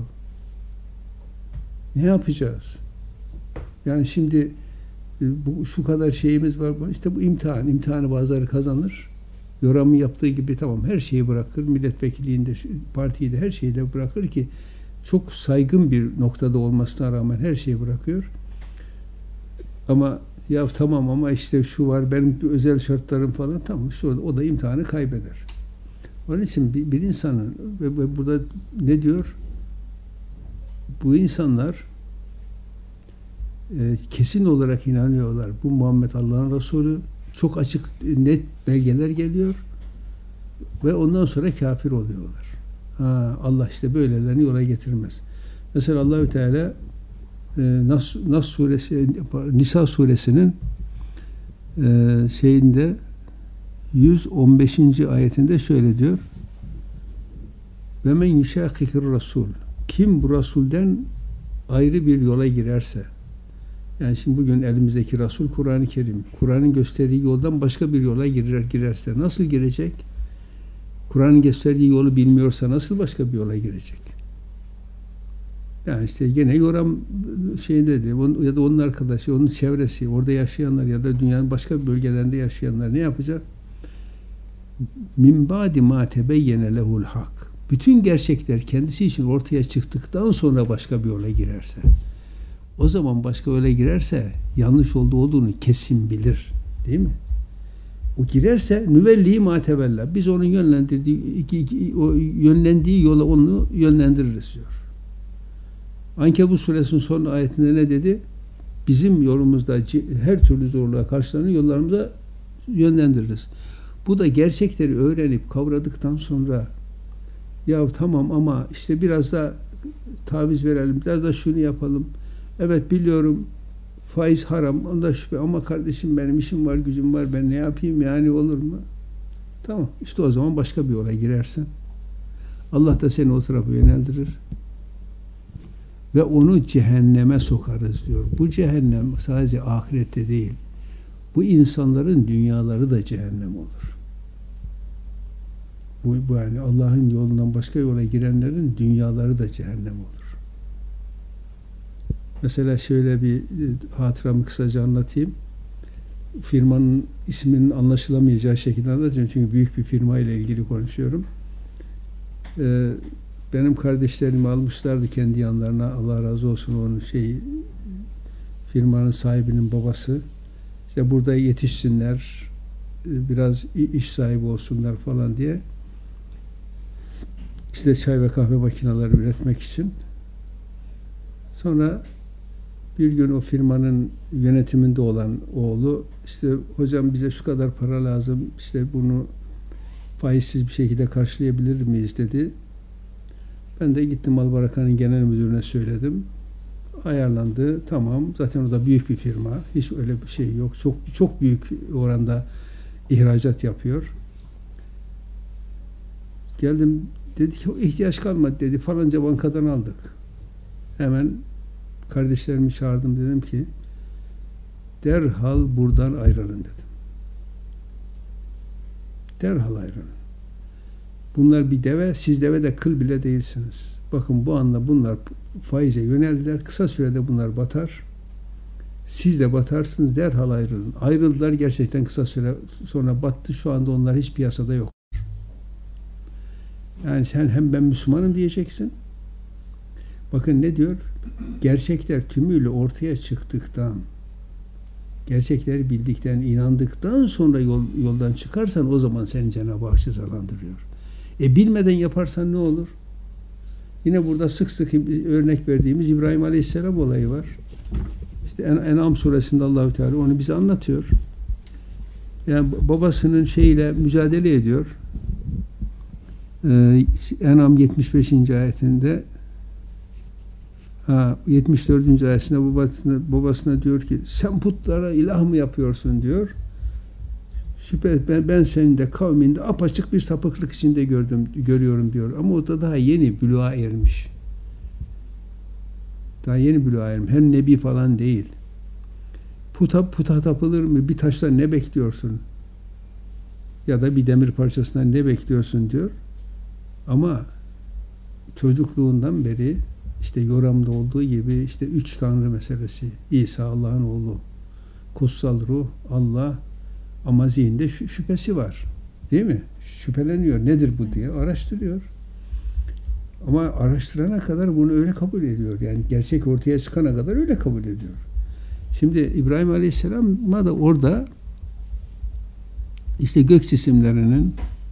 Ne yapacağız? Yani şimdi bu şu kadar şeyimiz var. İşte bu imtihan. İmtihanı bazıları kazanır. Yoram'ın yaptığı gibi tamam her şeyi bırakır. Milletvekilliğinde, partiyi de, her şeyi de bırakır ki çok saygın bir noktada olmasına rağmen her şeyi bırakıyor. Ama ya tamam ama işte şu var, benim özel şartlarım falan, tamam, şu o da imtihanı kaybeder. Onun için bir, bir insanın ve, ve burada ne diyor? Bu insanlar e, kesin olarak inanıyorlar. Bu Muhammed Allah'ın Resulü, çok açık net belgeler geliyor ve ondan sonra kafir oluyorlar. Ha, Allah işte böylelerini yola getirmez. Mesela Allahü Teala e, Nas, Nas suresi, Nisa suresinin e, şeyinde yüz on beşinci ayetinde şöyle diyor: ve men yuşakikir rasul, kim bu Rasulden ayrı bir yola girerse, yani şimdi bugün elimizdeki Resul Kur'an-ı Kerim, Kur'an'ın gösterdiği yoldan başka bir yola girer girerse nasıl girecek? Kur'an'ın gösterdiği yolu bilmiyorsa nasıl başka bir yola girecek? Yani işte gene yoram şeyindedir, ya da onun arkadaşı, onun çevresi, orada yaşayanlar ya da dünyanın başka bölgelerinde yaşayanlar ne yapacak? Min ba'di ma tebeyyene lehul hak. Bütün gerçekler kendisi için ortaya çıktıktan sonra başka bir yola girerse, o zaman başka yola girerse yanlış olduğu olduğunu kesin bilir. Değil mi? O girerse nüvelli ma tevella. Biz onun yönlendirdiği o yönlendiği yola onu yönlendiririz diyor. Ankebut suresinin son ayetinde ne dedi? Bizim yolumuzda her türlü zorluğa karşılanan yollarımıza yönlendiririz. Bu da gerçekleri öğrenip kavradıktan sonra ya tamam ama işte biraz da taviz verelim, biraz da şunu yapalım. Evet biliyorum faiz haram, onda şüphe, ama kardeşim benim işim var, gücüm var, ben ne yapayım yani, olur mu? Tamam, işte o zaman başka bir yola girersen Allah da seni o tarafa yöneldirir ve onu cehenneme sokarız diyor. Bu cehennem sadece ahirette değil, bu insanların dünyaları da cehennem olur. Bu, bu yani Allah'ın yolundan başka yola girenlerin dünyaları da cehennem olur. Mesela şöyle bir hatıramı kısaca anlatayım. Firmanın isminin anlaşılamayacağı şekilde anlatacağım. Çünkü büyük bir firma ile ilgili konuşuyorum. Ee, benim kardeşlerimi almışlardı kendi yanlarına. Allah razı olsun, onun şey, firmanın sahibinin babası. İşte burada yetişsinler, biraz iş sahibi olsunlar falan diye. İşte çay ve kahve makineleri üretmek için. Sonra bir gün o firmanın yönetiminde olan oğlu, işte hocam bize şu kadar para lazım, işte bunu faizsiz bir şekilde karşılayabilir miyiz dedi. Ben de gittim Albaraka'nın genel müdürüne söyledim. Ayarlandı, tamam. Zaten o da büyük bir firma. Hiç öyle bir şey yok. Çok çok büyük oranda ihracat yapıyor. Geldim, dedi ki ihtiyaç kalmadı dedi. Falanca bankadan aldık. Hemen kardeşlerimi çağırdım, dedim ki derhal buradan ayrılın dedim. Derhal ayrılın. Bunlar bir deve, siz deve de kıl bile değilsiniz. Bakın bu anda bunlar faize yöneldiler. Kısa sürede bunlar batar. Siz de batarsınız, derhal ayrılın. Ayrıldılar, gerçekten kısa süre sonra battı. Şu anda onlar hiç piyasada yok. Yani sen hem ben Müslümanım diyeceksin. Bakın ne diyor? Gerçekler tümüyle ortaya çıktıktan, gerçekleri bildikten, inandıktan sonra yol, yoldan çıkarsan o zaman seni Cenab-ı Hak cezalandırıyor. E bilmeden yaparsan ne olur? Yine burada sık sık örnek verdiğimiz İbrahim Aleyhisselam olayı var. İşte En'am suresinde Allahü Teala onu bize anlatıyor. Yani babasının şeyiyle mücadele ediyor. Ee, En'am yetmiş beşinci ayetinde, ha, yetmiş dördüncü ayetinde babasına, babasına diyor ki sen putlara ilah mı yapıyorsun diyor. Şüphe ben, ben senin de kavminde apaçık bir sapıklık içinde gördüm, görüyorum diyor. Ama o da daha yeni buluğa ermiş. Daha yeni buluğa ermiş. Hem nebi falan değil. Puta, puta tapılır mı? Bir taştan ne bekliyorsun? Ya da bir demir parçasından ne bekliyorsun diyor. Ama çocukluğundan beri işte yoramda olduğu gibi işte üç tanrı meselesi. İsa Allah'ın oğlu. Kutsal ruh, Allah, ama zihinde şüphesi var. Değil mi? Şüpheleniyor. Nedir bu diye araştırıyor. Ama araştırana kadar bunu öyle kabul ediyor. Yani gerçek ortaya çıkana kadar öyle kabul ediyor. Şimdi İbrahim Aleyhisselam'a da orada işte gök cisimlerinin,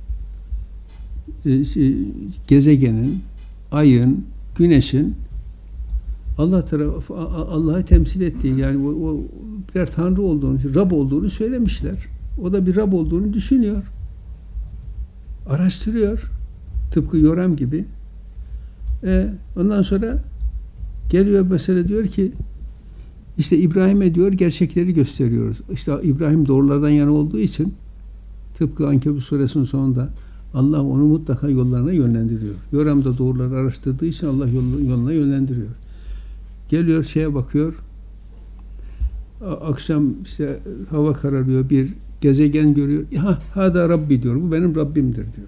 gezegenin, ayın, güneşin Allah tarafı Allah'ı temsil ettiği, yani o, o birer tanrı olduğunu, Rab olduğunu söylemişler. O da bir Rab olduğunu düşünüyor. Araştırıyor. Tıpkı Yoram gibi. E, ondan sonra geliyor mesela, diyor ki işte İbrahim'e diyor gerçekleri gösteriyoruz. İşte İbrahim doğrulardan yana olduğu için tıpkı Ankebut suresinin sonunda Allah onu mutlaka yollarına yönlendiriyor. Yoram da doğruları araştırdığı için Allah yoluna yönlendiriyor. Geliyor şeye bakıyor. Akşam işte hava kararıyor, bir gezegen görüyor. Ha, hada Rabbi diyor. Bu benim Rabbimdir diyor.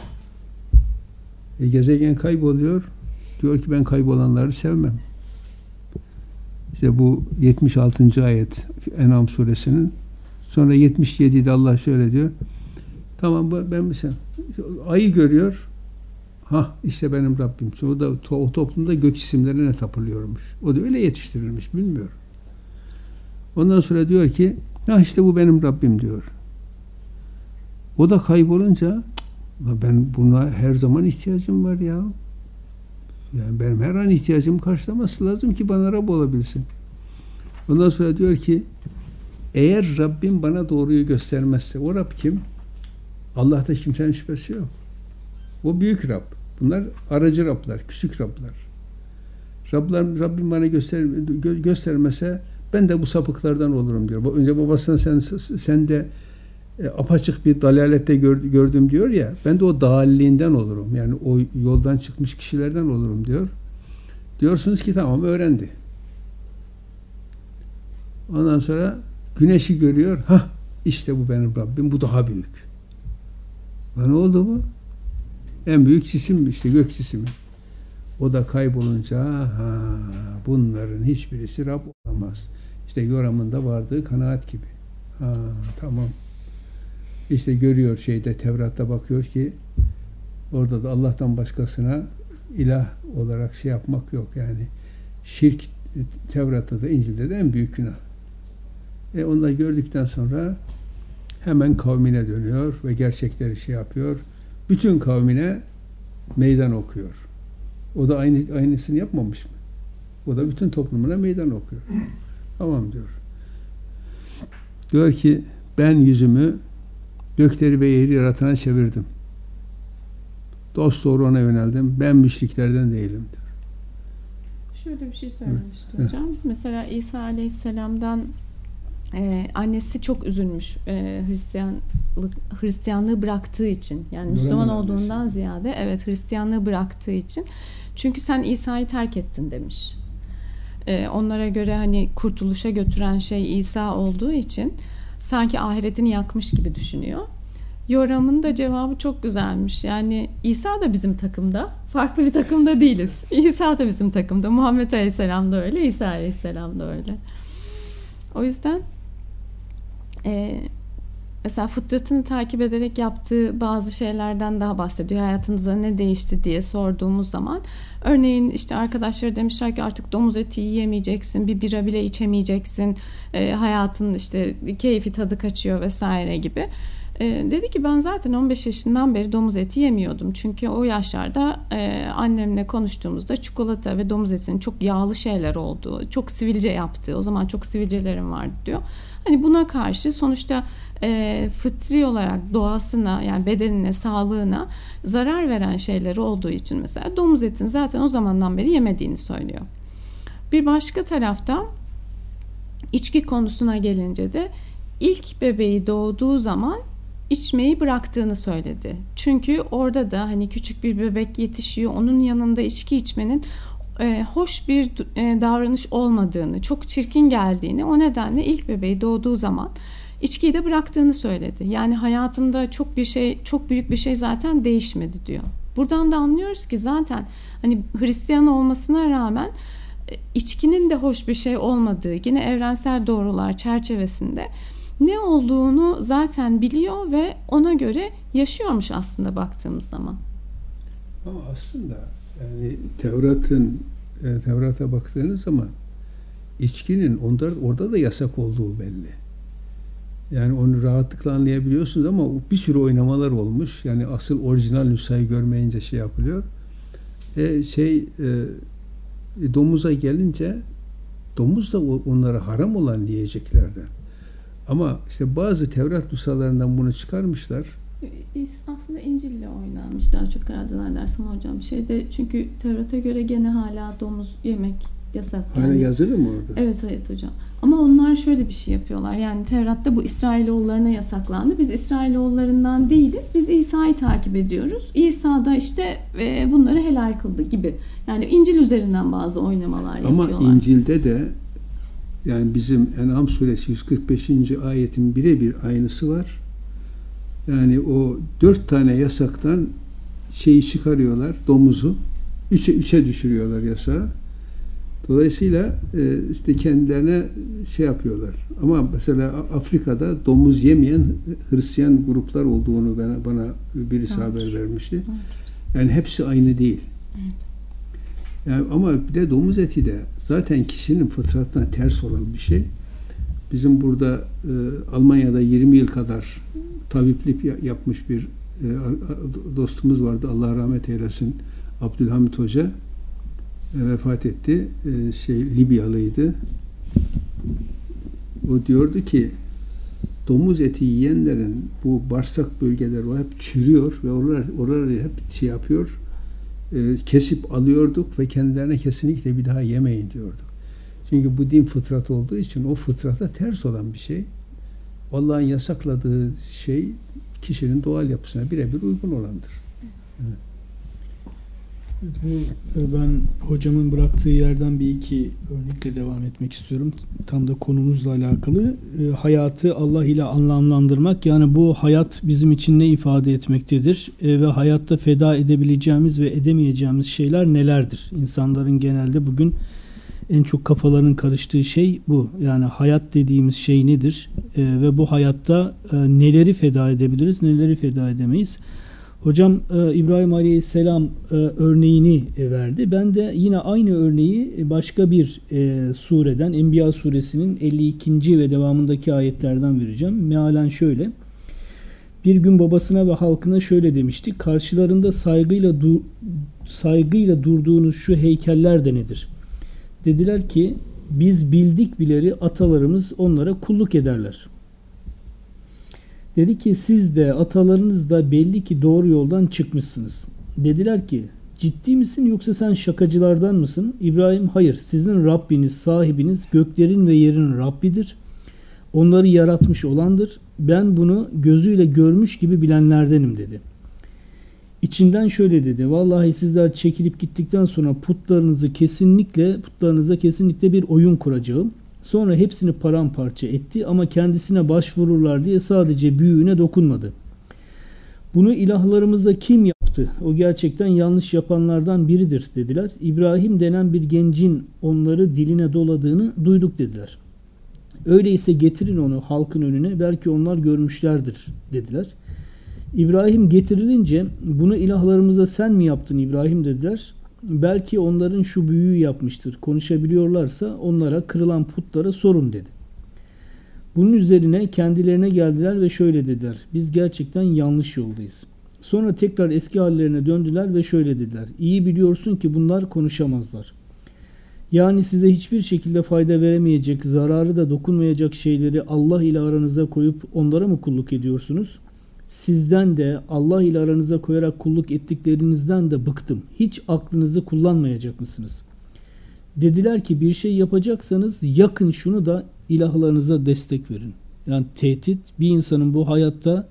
E, gezegen kayboluyor. Diyor ki ben kaybolanları sevmem. İşte bu yetmiş altıncı ayet En'am suresinin. Sonra yetmiş yedide Allah şöyle diyor. Tamam, ben mesela ayı görüyor. Ha, işte benim Rabbim. O da o toplumda gök isimlerine tapılıyormuş. O da öyle yetiştirilmiş, bilmiyorum. Ondan sonra diyor ki ha, işte bu benim Rabbim diyor. O da kaybolunca ben buna her zaman ihtiyacım var ya. Yani benim her an ihtiyacımı karşılaması lazım ki bana Rab olabilsin. Ondan sonra diyor ki eğer Rabbim bana doğruyu göstermezse, o Rab kim? Allah'ta kimsenin şüphesi yok. O büyük Rab. Bunlar aracı Rablar, küçük Rablar. Rablar Rabbim bana göster, gö, göstermese ben de bu sapıklardan olurum diyor. Önce babasına sen sen de e, apaçık bir dalalette gör, gördüm diyor ya. Ben de o dalliğinden olurum. Yani o yoldan çıkmış kişilerden olurum diyor. Diyorsunuz ki tamam, öğrendi. Ondan sonra güneşi görüyor. Hah, işte bu benim Rabbim. Bu daha büyük. Ha, ne oldu bu? En büyük cisim işte, gök cisimi. O da kaybolunca ha, bunların hiçbirisi Rab olamaz. İşte Yoram'ın da vardığı kanaat gibi. Ha, tamam. İşte görüyor şeyde, Tevrat'ta bakıyor ki orada da Allah'tan başkasına ilah olarak şey yapmak yok. Yani şirk Tevrat'ta da İncil'de de en büyük günah. E onları gördükten sonra hemen kavmine dönüyor ve gerçekleri şey yapıyor. Bütün kavmine meydan okuyor. O da aynı aynısını yapmamış mı? O da bütün toplumuna meydan okuyor. Tamam diyor. Diyor ki ben yüzümü gökleri ve yeri yaratana çevirdim. Dosdoğru ona yöneldim. Ben müşriklerden değilim diyor. Şöyle bir şey söylemişti evet. hocam. Mesela İsa Aleyhisselam'dan Ee, annesi çok üzülmüş e, Hristiyanlık Hristiyanlığı bıraktığı için, yani Müslüman olduğundan ziyade evet Hristiyanlığı bıraktığı için, çünkü sen İsa'yı terk ettin demiş. Ee, onlara göre hani kurtuluşa götüren şey İsa olduğu için sanki ahiretini yakmış gibi düşünüyor. Yoram'ın da cevabı çok güzelmiş. Yani İsa da bizim takımda, farklı bir takımda değiliz. İsa da bizim takımda, Muhammed Aleyhisselam da öyle, İsa Aleyhisselam da öyle. O yüzden e, mesela fıtratını takip ederek yaptığı bazı şeylerden daha bahsediyor. Hayatınızda ne değişti diye sorduğumuz zaman, örneğin işte arkadaşları demişler ki artık domuz eti yiyemeyeceksin, bir bira bile içemeyeceksin, e, hayatın işte keyfi tadı kaçıyor vesaire gibi. E, dedi ki ben zaten on beş yaşından beri domuz eti yemiyordum. Çünkü o yaşlarda e, annemle konuştuğumuzda çikolata ve domuz etinin çok yağlı şeyler olduğu, çok sivilce yaptığı, o zaman çok sivilcelerim vardı diyor. Hani buna karşı sonuçta e, fıtri olarak doğasına, yani bedenine, sağlığına zarar veren şeyleri olduğu için mesela domuz etini zaten o zamandan beri yemediğini söylüyor. Bir başka tarafta içki konusuna gelince de ilk bebeği doğduğu zaman içmeyi bıraktığını söyledi. Çünkü orada da hani küçük bir bebek yetişiyor, onun yanında içki içmenin e, hoş bir e, davranış olmadığını, çok çirkin geldiğini, o nedenle ilk bebeği doğduğu zaman içkiyi de bıraktığını söyledi. Yani hayatımda çok bir şey, çok büyük bir şey zaten değişmedi diyor. Buradan da anlıyoruz ki zaten hani Hristiyan olmasına rağmen içkinin de hoş bir şey olmadığı, yine evrensel doğrular çerçevesinde ne olduğunu zaten biliyor ve ona göre yaşıyormuş aslında baktığımız zaman. Ama aslında yani Tevrat'ın e, Tevrat'a baktığınız zaman içkinin onlar, orada da yasak olduğu belli. Yani onu rahatlıkla anlayabiliyorsunuz ama bir sürü oynamalar olmuş. Yani asıl orijinal nüshayı görmeyince şey yapılıyor. E, şey e, domuza gelince domuz da onlara haram olan yiyeceklerden. Ama işte bazı Tevrat nüshalarından bunu çıkarmışlar. Aslında İncil'le oynanmış daha çok herhalde zannedersem hocam. Şeyde çünkü Tevrat'a göre gene hala domuz yemek yasak. Hala yani. yazılı mı orada? Evet evet hocam. Ama onlar şöyle bir şey yapıyorlar. Yani Tevrat'ta bu İsrailoğullarına yasaklandı. Biz İsrailoğullarından değiliz. Biz İsa'yı takip ediyoruz. İsa da işte e, bunları helal kıldı gibi. Yani İncil üzerinden bazı oynamalar Ama yapıyorlar. Ama İncil'de de yani bizim En'am suresi yüz kırk beşinci ayetin birebir aynısı var. Yani o dört tane yasaktan şeyi çıkarıyorlar, domuzu. Üçe, üçe düşürüyorlar yasağı. Dolayısıyla e, işte kendilerine şey yapıyorlar. Ama mesela Afrika'da domuz yemeyen Hristiyan gruplar olduğunu bana, bana birisi evet. haber vermişti. Evet. Yani hepsi aynı değil. Evet. Yani ama bir de domuz eti de zaten kişinin fıtratına ters olan bir şey. Bizim burada e, Almanya'da yirmi yıl kadar tabiplik yapmış bir e, dostumuz vardı. Allah rahmet eylesin. Abdülhamit Hoca e, vefat etti. E, şey Libyalıydı. O diyordu ki domuz eti yiyenlerin bu bağırsak bölgeleri o hep çürüyor ve oraları, oraları hep şey yapıyor. E, kesip alıyorduk ve kendilerine kesinlikle bir daha yemeyin diyorduk. Çünkü bu din fıtrat olduğu için o fıtrata ters olan bir şey. Allah'ın yasakladığı şey kişinin doğal yapısına birebir uygun olandır. Evet. Bu, ben hocamın bıraktığı yerden bir iki örnekle devam etmek istiyorum. Tam da konumuzla alakalı. E, hayatı Allah ile anlamlandırmak. Yani bu hayat bizim için ne ifade etmektedir? E, ve hayatta feda edebileceğimiz ve edemeyeceğimiz şeyler nelerdir? İnsanların genelde bugün en çok kafaların karıştığı şey bu. Yani hayat dediğimiz şey nedir? E, ve bu hayatta e, neleri feda edebiliriz, neleri feda edemeyiz? Hocam e, İbrahim Aleyhisselam e, örneğini e, verdi. Ben de yine aynı örneği başka bir e, sureden, Enbiya suresinin elli ikinci ve devamındaki ayetlerden vereceğim. Mealen şöyle. Bir gün babasına ve halkına şöyle demişti. Karşılarında saygıyla du- saygıyla durduğunuz şu heykeller de nedir? Dediler ki biz bildik bileri atalarımız onlara kulluk ederler. Dedi ki siz de atalarınız da belli ki doğru yoldan çıkmışsınız. Dediler ki ciddi misin yoksa sen şakacılardan mısın? İbrahim hayır sizin Rabbiniz sahibiniz göklerin ve yerin Rabbidir. Onları yaratmış olandır. Ben bunu gözüyle görmüş gibi bilenlerdenim dedi. İçinden şöyle dedi. Vallahi sizler çekilip gittikten sonra putlarınızı kesinlikle putlarınıza kesinlikle bir oyun kuracağım. Sonra hepsini paramparça etti ama kendisine başvururlar diye sadece büyüğüne dokunmadı. Bunu ilahlarımıza kim yaptı? O gerçekten yanlış yapanlardan biridir dediler. İbrahim denen bir gencin onları diline doladığını duyduk dediler. Öyleyse getirin onu halkın önüne belki onlar görmüşlerdir dediler. İbrahim getirilince bunu ilahlarımıza sen mi yaptın İbrahim dediler. Belki onların şu büyüğü yapmıştır. Konuşabiliyorlarsa onlara kırılan putlara sorun dedi. Bunun üzerine kendilerine geldiler ve şöyle dediler. Biz gerçekten yanlış yoldayız. Sonra tekrar eski hallerine döndüler ve şöyle dediler. İyi biliyorsun ki bunlar konuşamazlar. Yani size hiçbir şekilde fayda veremeyecek, zararı da dokunmayacak şeyleri Allah ile aranıza koyup onlara mı kulluk ediyorsunuz? Sizden de Allah ile aranıza koyarak kulluk ettiklerinizden de bıktım. Hiç aklınızı kullanmayacak mısınız? Dediler ki bir şey yapacaksanız yakın şunu da ilahlarınıza destek verin. Yani tehdit bir insanın bu hayatta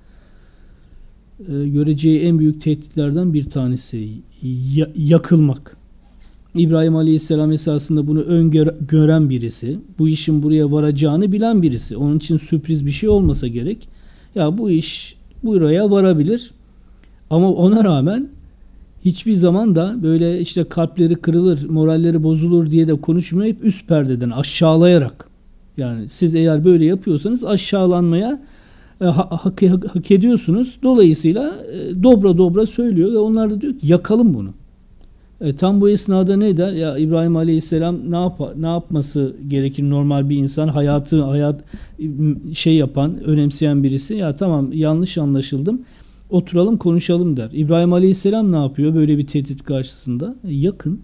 e, göreceği en büyük tehditlerden bir tanesi. Ya, yakılmak. İbrahim Aleyhisselam esasında bunu öngören birisi. Bu işin buraya varacağını bilen birisi. Onun için sürpriz bir şey olmasa gerek. Ya bu iş buraya varabilir. Ama ona rağmen hiçbir zaman da böyle işte kalpleri kırılır, moralleri bozulur diye de konuşmayıp üst perdeden aşağılayarak. Yani siz eğer böyle yapıyorsanız aşağılanmaya e, hak, hak, hak ediyorsunuz. Dolayısıyla e, dobra dobra söylüyor ve onlar da diyor ki yakalım bunu. E, tam bu esnada ne der? Ya İbrahim Aleyhisselam ne yap ne yapması gerekir normal bir insan hayatı hayat şey yapan, önemseyen birisi. Ya tamam yanlış anlaşıldım. Oturalım konuşalım der. İbrahim Aleyhisselam ne yapıyor böyle bir tehdit karşısında? E, yakın.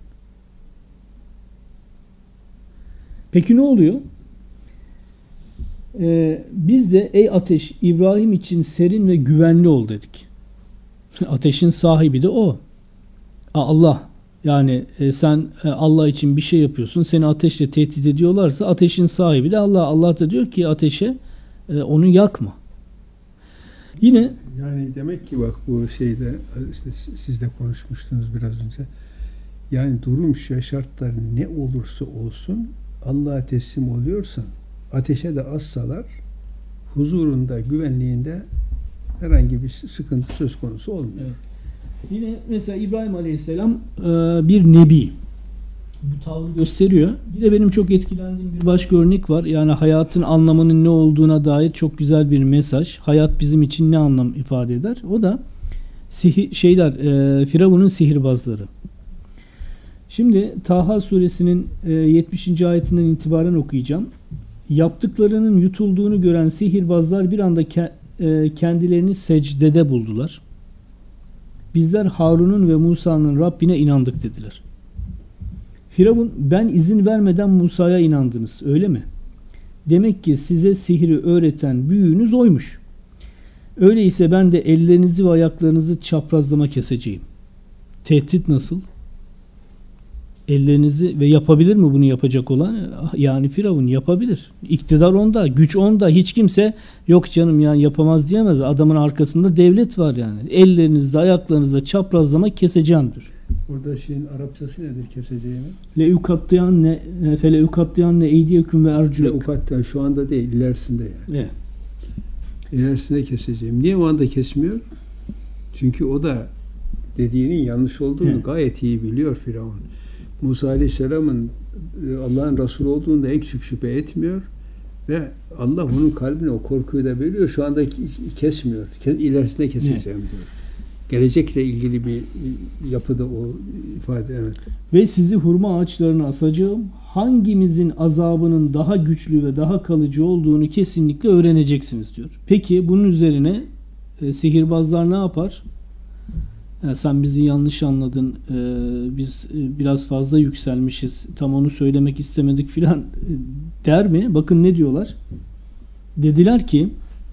Peki ne oluyor? Ee, biz de ey ateş İbrahim için serin ve güvenli ol dedik. Ateşin sahibi de o. Allah. Yani e, sen e, Allah için bir şey yapıyorsun. Seni ateşle tehdit ediyorlarsa ateşin sahibi de Allah. Allah da diyor ki ateşe e, onu yakma. Yine yani demek ki bak bu şeyde işte siz de konuşmuştunuz biraz önce. Yani durum şartlar ne olursa olsun Allah'a teslim oluyorsan ateşe de assalar huzurunda, güvenliğinde herhangi bir sıkıntı söz konusu olmuyor. Evet. Yine mesela İbrahim Aleyhisselam e, bir nebi. Bu tavrı gösteriyor. Bir de benim çok etkilendiğim bir başka örnek var. Yani hayatın anlamının ne olduğuna dair çok güzel bir mesaj. Hayat bizim için ne anlam ifade eder? O da sihir, şeyler, e, Firavun'un sihirbazları. Şimdi Taha suresinin e, yetmişinci ayetinden itibaren okuyacağım. Yaptıklarının yutulduğunu gören sihirbazlar bir anda ke, e, kendilerini secdede buldular. Bizler Harun'un ve Musa'nın Rabbine inandık dediler. Firavun, ben izin vermeden Musa'ya inandınız, öyle mi? Demek ki size sihri öğreten büyüğünüz oymuş. Öyleyse ben de ellerinizi ve ayaklarınızı çaprazlama keseceğim. Tehdit nasıl? Ellerinizi ve yapabilir mi bunu yapacak olan? Yani Firavun yapabilir. İktidar onda, güç onda. Hiç kimse yok canım yani yapamaz diyemez. Adamın arkasında devlet var yani. Ellerinizle ayaklarınızla çaprazlama keseceğim diyor. Burada şeyin Arapçası nedir keseceğimi? Le ukattiyan ne fele ukattiyan ne eydiyeküm ve erculek. Le ukattiyan şu anda değil, ilerisinde yani. Evet. İlerisinde keseceğim. Niye o anda kesmiyor? Çünkü o da dediğinin yanlış olduğunu evet. gayet iyi biliyor Firavun. Musa Aleyhisselam'ın Allah'ın Resulü olduğunda en küçük şüphe etmiyor ve Allah onun kalbine o korkuyu da veriyor. Şu anda kesmiyor. İlerisinde keseceğim evet. diyor. Gelecekle ilgili bir yapıda o ifade evet. Ve sizi hurma ağaçlarına asacağım. Hangimizin azabının daha güçlü ve daha kalıcı olduğunu kesinlikle öğreneceksiniz diyor. Peki bunun üzerine e, sihirbazlar ne yapar? Yani sen bizi yanlış anladın. E, biz e, biraz fazla yükselmişiz. Tam onu söylemek istemedik filan e, der mi? Bakın ne diyorlar? Dediler ki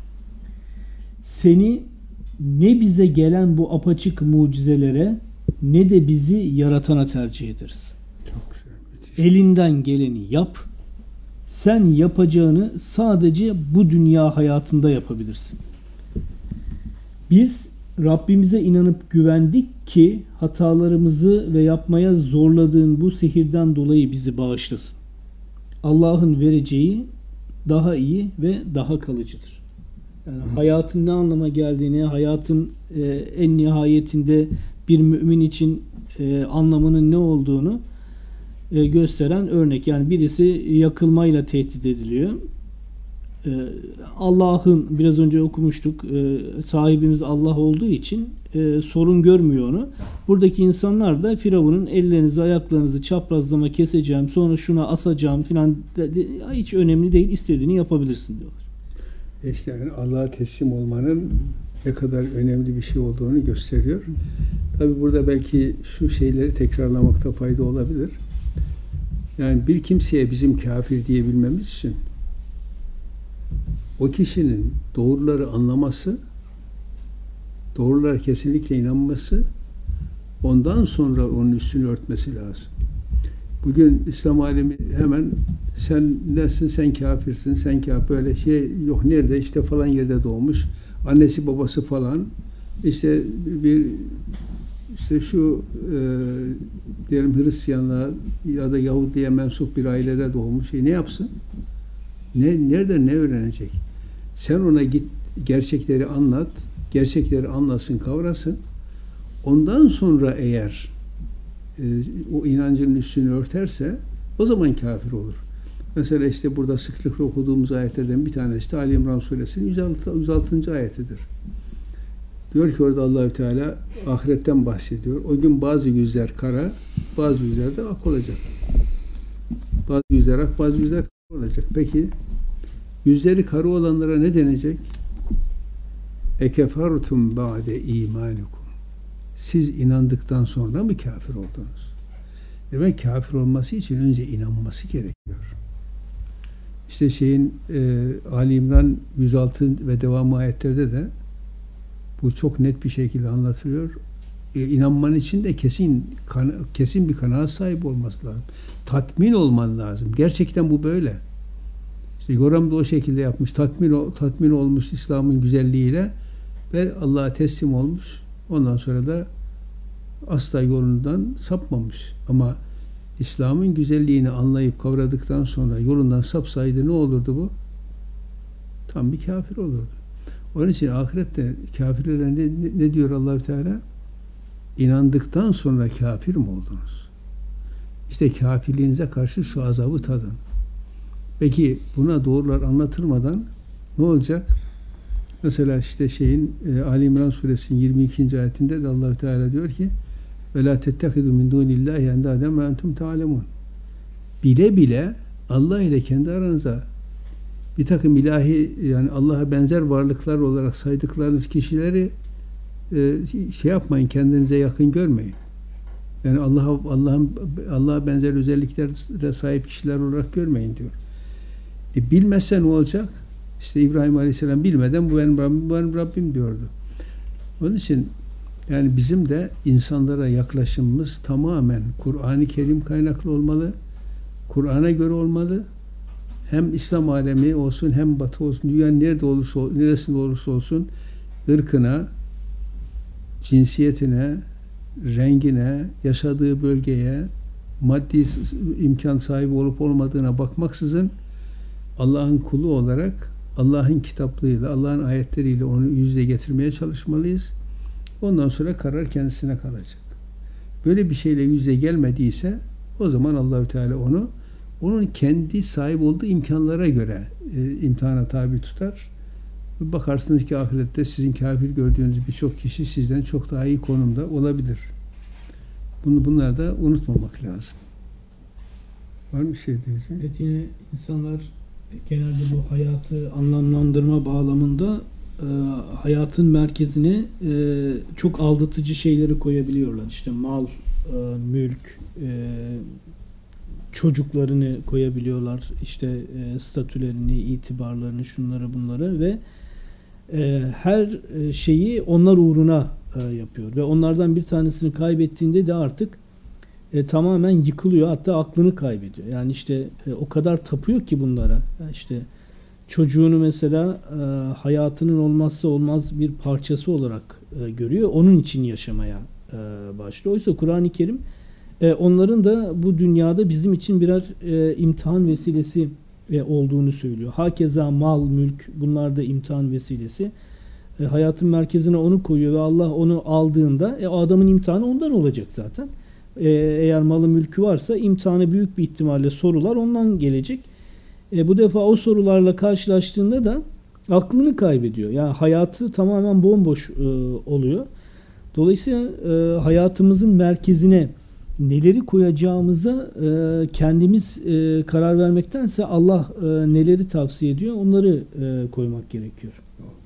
seni ne bize gelen bu apaçık mucizelere ne de bizi yaratana tercih ederiz. Çok güzel, müthiş. Elinden geleni yap. Sen yapacağını sadece bu dünya hayatında yapabilirsin. Biz Rabbimize inanıp güvendik ki hatalarımızı ve yapmaya zorladığın bu sihirden dolayı bizi bağışlasın. Allah'ın vereceği daha iyi ve daha kalıcıdır. Yani hayatın ne anlama geldiğini, hayatın e, en nihayetinde bir mümin için e, anlamının ne olduğunu e, gösteren örnek. Yani birisi yakılmayla tehdit ediliyor. E, Allah'ın, biraz önce okumuştuk, e, sahibimiz Allah olduğu için e, sorun görmüyor onu. Buradaki insanlar da Firavun'un ellerinizi, ayaklarınızı çaprazlama keseceğim, sonra şuna asacağım filan, hiç önemli değil, istediğini yapabilirsin diyorlar. İşte yani Allah'a teslim olmanın ne kadar önemli bir şey olduğunu gösteriyor. Tabi burada belki şu şeyleri tekrarlamakta fayda olabilir. Yani bir kimseye bizim kafir diyebilmemiz için o kişinin doğruları anlaması, doğrulara kesinlikle inanması, ondan sonra onun üstünü örtmesi lazım. Bugün İslam alemi hemen sen nesin, sen kafirsin, sen kafir, böyle şey yok, nerede işte falan yerde doğmuş, annesi babası falan, işte bir işte şu e, diyelim Hristiyanlığa ya da Yahudi'ye mensup bir ailede doğmuş, e, ne yapsın? Ne, nerede ne öğrenecek? Sen ona git, gerçekleri anlat, gerçekleri anlasın, kavrasın. Ondan sonra eğer e, o inancının üstünü örterse o zaman kafir olur. Mesela işte burada sıklıkla okuduğumuz ayetlerden bir tanesi de Ali İmran Suresinin yüz altıncı ayetidir. Diyor ki orada Allahü Teala ahiretten bahsediyor. O gün bazı yüzler kara, bazı yüzler de ak olacak. Bazı yüzler ak, bazı yüzler kara olacak. Peki yüzleri kara olanlara ne denecek? Ekefertum ba'de imanukum. Siz inandıktan sonra mı kafir oldunuz? Demek kafir olması için önce inanması gerekiyor. İşte şeyin e, Ali İmran yüz altı ve devamı ayetlerde de bu çok net bir şekilde anlatılıyor. E, inanman için de kesin kan, kesin bir kanaat sahibi olması lazım. Tatmin olman lazım. Gerçekten bu böyle. İşte Yoram da o şekilde yapmış. Tatmin tatmin olmuş İslam'ın güzelliğiyle ve Allah'a teslim olmuş. Ondan sonra da asla yolundan sapmamış. Ama İslam'ın güzelliğini anlayıp kavradıktan sonra yolundan sapsaydı ne olurdu bu? Tam bir kafir olurdu. Onun için ahirette kafirlere ne, ne diyor Allah-u Teala? İnandıktan sonra kafir mi oldunuz? İşte kafirliğinize karşı şu azabı tadın. Peki buna doğrular anlatılmadan ne olacak? Mesela işte şeyin e, Ali İmran suresinin yirmi ikinci ayetinde de Allah-u Teala diyor ki ve la tettehidu min dunillahi endaden ve entum ta'lemun. Bile bile Allah ile kendi aranıza bir takım ilahi yani Allah'a benzer varlıklar olarak saydıklarınız kişileri e, şey yapmayın, kendinize yakın görmeyin. Yani Allah'a Allah'ın Allah'a benzer özelliklere sahip kişiler olarak görmeyin diyor. E, bilmezse ne olacak? İşte İbrahim Aleyhisselam bilmeden bu benim Rabbim, bu benim Rabbim diyordu. Onun için yani bizim de insanlara yaklaşımımız tamamen Kur'an-ı Kerim kaynaklı olmalı. Kur'an'a göre olmalı. Hem İslam alemi olsun hem Batı olsun, dünya nerede olursa neresinde olursa olsun ırkına, cinsiyetine, rengine, yaşadığı bölgeye, maddi imkan sahibi olup olmadığına bakmaksızın Allah'ın kulu olarak Allah'ın kitaplığıyla, Allah'ın ayetleriyle onu yüzde getirmeye çalışmalıyız. Ondan sonra karar kendisine kalacak. Böyle bir şeyle yüzde gelmediyse o zaman Allahü Teala onu onun kendi sahip olduğu imkanlara göre e, imtihana tabi tutar. Bakarsınız ki ahirette sizin kafir gördüğünüz birçok kişi sizden çok daha iyi konumda olabilir. Bunu bunlar da unutmamak lazım. Var mı bir şey diyeceğim? Evet, yine insanlar genelde bu hayatı anlamlandırma bağlamında e, hayatın merkezine e, çok aldatıcı şeyleri koyabiliyorlar. İşte mal, e, mülk, e, çocuklarını koyabiliyorlar. İşte e, statülerini, itibarlarını, şunları bunları ve e, her şeyi onlar uğruna e, yapıyor. Ve onlardan bir tanesini kaybettiğinde de artık E, tamamen yıkılıyor. Hatta aklını kaybediyor. Yani işte e, o kadar tapıyor ki bunlara. Yani işte çocuğunu mesela e, hayatının olmazsa olmaz bir parçası olarak e, görüyor. Onun için yaşamaya e, başlıyor. Oysa Kur'an-ı Kerim e, onların da bu dünyada bizim için birer e, imtihan vesilesi e, olduğunu söylüyor. Hakeza mal, mülk bunlar da imtihan vesilesi. E, hayatın merkezine onu koyuyor ve Allah onu aldığında e, o adamın imtihanı ondan olacak zaten. Eğer malı mülkü varsa imtihanı büyük bir ihtimalle sorular ondan gelecek. E, bu defa o sorularla karşılaştığında da aklını kaybediyor. Yani hayatı tamamen bomboş e, oluyor. Dolayısıyla e, hayatımızın merkezine neleri koyacağımıza e, kendimiz e, karar vermektense Allah e, neleri tavsiye ediyor onları e, koymak gerekiyor.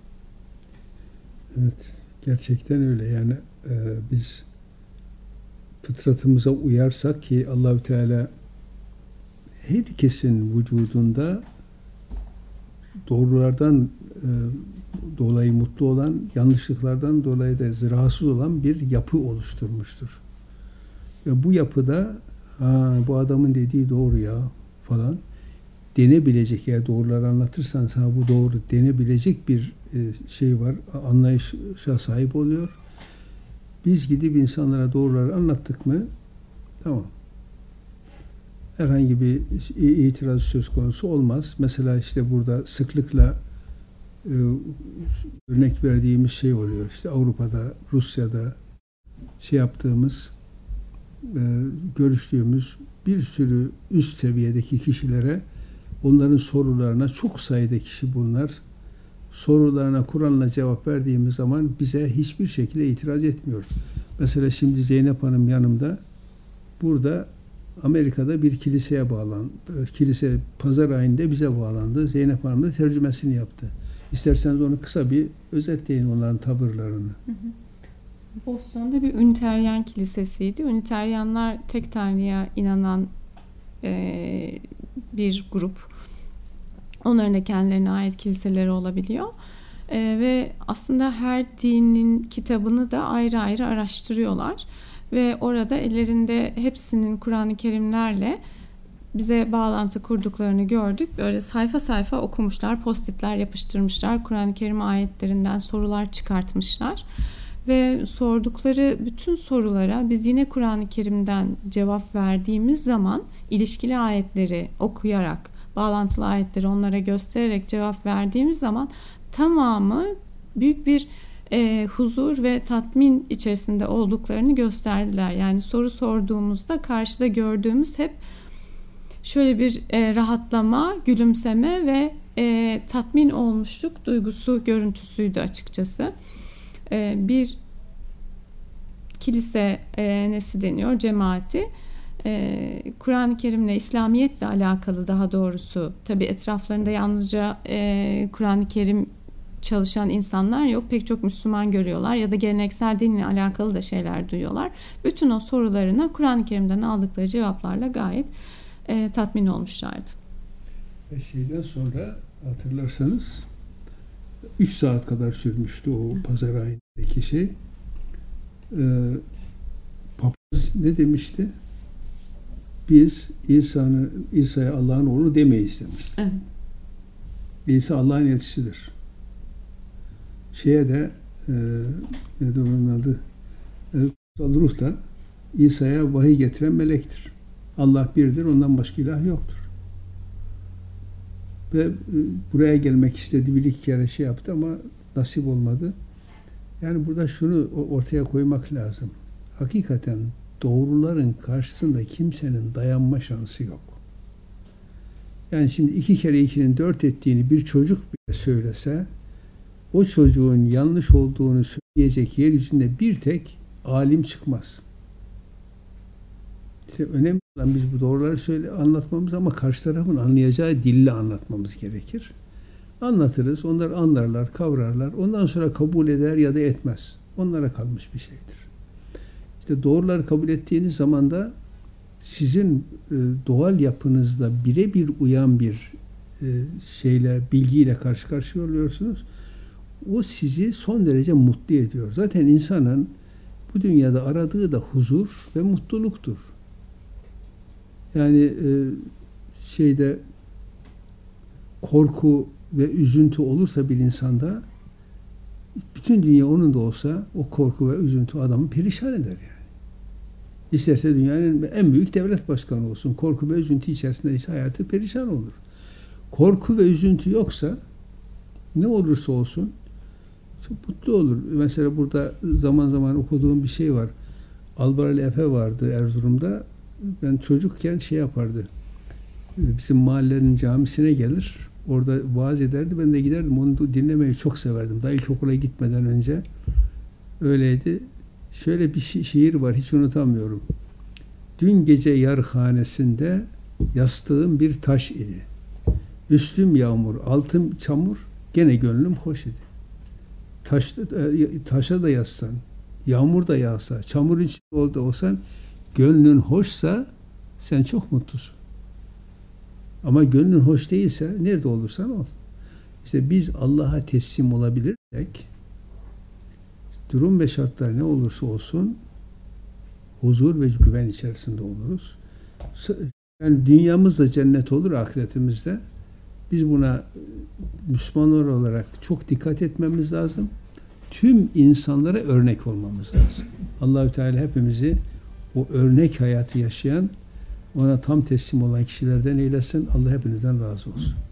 Evet, gerçekten öyle. Yani e, biz fıtratımıza uyarsak ki Allahü Teala herkesin vücudunda doğrulardan e, dolayı mutlu olan, yanlışlıklardan dolayı da rahatsız olan bir yapı oluşturmuştur. Ve bu yapıda ha, bu adamın dediği doğru ya falan denebilecek, ya doğruları anlatırsan sana bu doğru denebilecek bir e, şey var, anlayışa sahip oluyor. Biz gidip insanlara doğruları anlattık mı tamam. Herhangi bir itiraz söz konusu olmaz. Mesela işte burada sıklıkla e, örnek verdiğimiz şey oluyor. İşte Avrupa'da, Rusya'da şey yaptığımız, e, görüştüğümüz bir sürü üst seviyedeki kişilere onların sorularına çok sayıda kişi bunlar sorularına Kur'an'la cevap verdiğimiz zaman bize hiçbir şekilde itiraz etmiyor. Mesela şimdi Zeynep Hanım yanımda, burada Amerika'da bir kiliseye bağlandı. Kilise pazar ayında bize bağlandı. Zeynep Hanım da tercümesini yaptı. İsterseniz onu kısa bir özetleyin, onların tavırlarını. Hı hı. Boston'da bir Üniteryen kilisesiydi. Üniteryanlar tek tanrıya inanan e, bir grup. Onların da kendilerine ait kiliseleri olabiliyor. E, ve aslında her dinin kitabını da ayrı ayrı araştırıyorlar. Ve orada ellerinde hepsinin Kur'an-ı Kerimlerle bize bağlantı kurduklarını gördük. Böyle sayfa sayfa okumuşlar, postitler yapıştırmışlar. Kur'an-ı Kerim ayetlerinden sorular çıkartmışlar. Ve sordukları bütün sorulara biz yine Kur'an-ı Kerim'den cevap verdiğimiz zaman, ilişkili ayetleri okuyarak, bağlantılı ayetleri onlara göstererek cevap verdiğimiz zaman tamamı büyük bir e, huzur ve tatmin içerisinde olduklarını gösterdiler. Yani soru sorduğumuzda karşıda gördüğümüz hep şöyle bir e, rahatlama, gülümseme ve e, tatmin olmuşluk duygusu, görüntüsüydü açıkçası. E, bir kilise e, nesi deniyor, cemaati. E, Kur'an-ı Kerim'le, İslamiyetle alakalı daha doğrusu, tabii etraflarında yalnızca e, Kur'an-ı Kerim çalışan insanlar yok. Pek çok Müslüman görüyorlar ya da geleneksel dinle alakalı da şeyler duyuyorlar. Bütün o sorularına Kur'an-ı Kerim'den aldıkları cevaplarla gayet e, tatmin olmuşlardı. Ve şeyden sonra hatırlarsanız üç saat kadar sürmüştü o pazar ayındaki şey. Ee, papaz ne demişti? Biz İsa'nın İsa'ya Allah'ın oğlu demeyiz demişti. Evet. İsa Allah'ın elçisidir. Şeye de e, ne onun adı? E, Kutsal Ruh da İsa'ya vahiy getiren melektir. Allah birdir, ondan başka ilah yoktur. Ve e, buraya gelmek istedi, bir iki kere şey yaptı ama nasip olmadı. Yani burada şunu ortaya koymak lazım. Hakikaten doğruların karşısında kimsenin dayanma şansı yok. Yani şimdi iki kere ikinin dört ettiğini bir çocuk bile söylese, o çocuğun yanlış olduğunu söyleyecek yeryüzünde bir tek alim çıkmaz. İşte önemli olan biz bu doğruları söyle anlatmamız ama karşı tarafın anlayacağı dille anlatmamız gerekir. Anlatırız, onlar anlarlar, kavrarlar. Ondan sonra kabul eder ya da etmez. Onlara kalmış bir şeydir. İşte doğruları kabul ettiğiniz zaman da sizin e, doğal yapınızda birebir uyan bir e, şeyle, bilgiyle karşı karşıya oluyorsunuz. O sizi son derece mutlu ediyor. Zaten insanın bu dünyada aradığı da huzur ve mutluluktur. Yani e, şeyde korku ve üzüntü olursa bir insanda, bütün dünya onun da olsa o korku ve üzüntü adamı perişan eder yani. İsterse dünyanın en büyük devlet başkanı olsun, korku ve üzüntü içerisinde ise hayatı perişan olur. Korku ve üzüntü yoksa ne olursa olsun çok mutlu olur. Mesela burada zaman zaman okuduğum bir şey var. Albarali Efe vardı Erzurum'da. Ben çocukken şey yapardı. Bizim mahallenin camisine gelir. Orada vaaz ederdi. Ben de giderdim. Onu dinlemeyi çok severdim. Daha ilkokula gitmeden önce öyleydi. Şöyle bir şi- şiir var. Hiç unutamıyorum. Dün gece yarhanesinde yastığım bir taş idi. Üstüm yağmur, altım çamur, gene gönlüm hoş idi. Taş, taşa da yatsan, yağmur da yağsa, çamur içinde olsan, gönlün hoşsa sen çok mutlusun. Ama gönlün hoş değilse nerede olursan ol. İşte biz Allah'a teslim olabilirsek, durum ve şartlar ne olursa olsun huzur ve güven içerisinde oluruz. Yani dünyamız da cennet olur, ahiretimizde. Biz buna Müslümanlar olarak çok dikkat etmemiz lazım. Tüm insanlara örnek olmamız lazım. Allahü Teala hepimizi o örnek hayatı yaşayan, ona tam teslim olan kişilerden eylesin. Allah hepinizden razı olsun.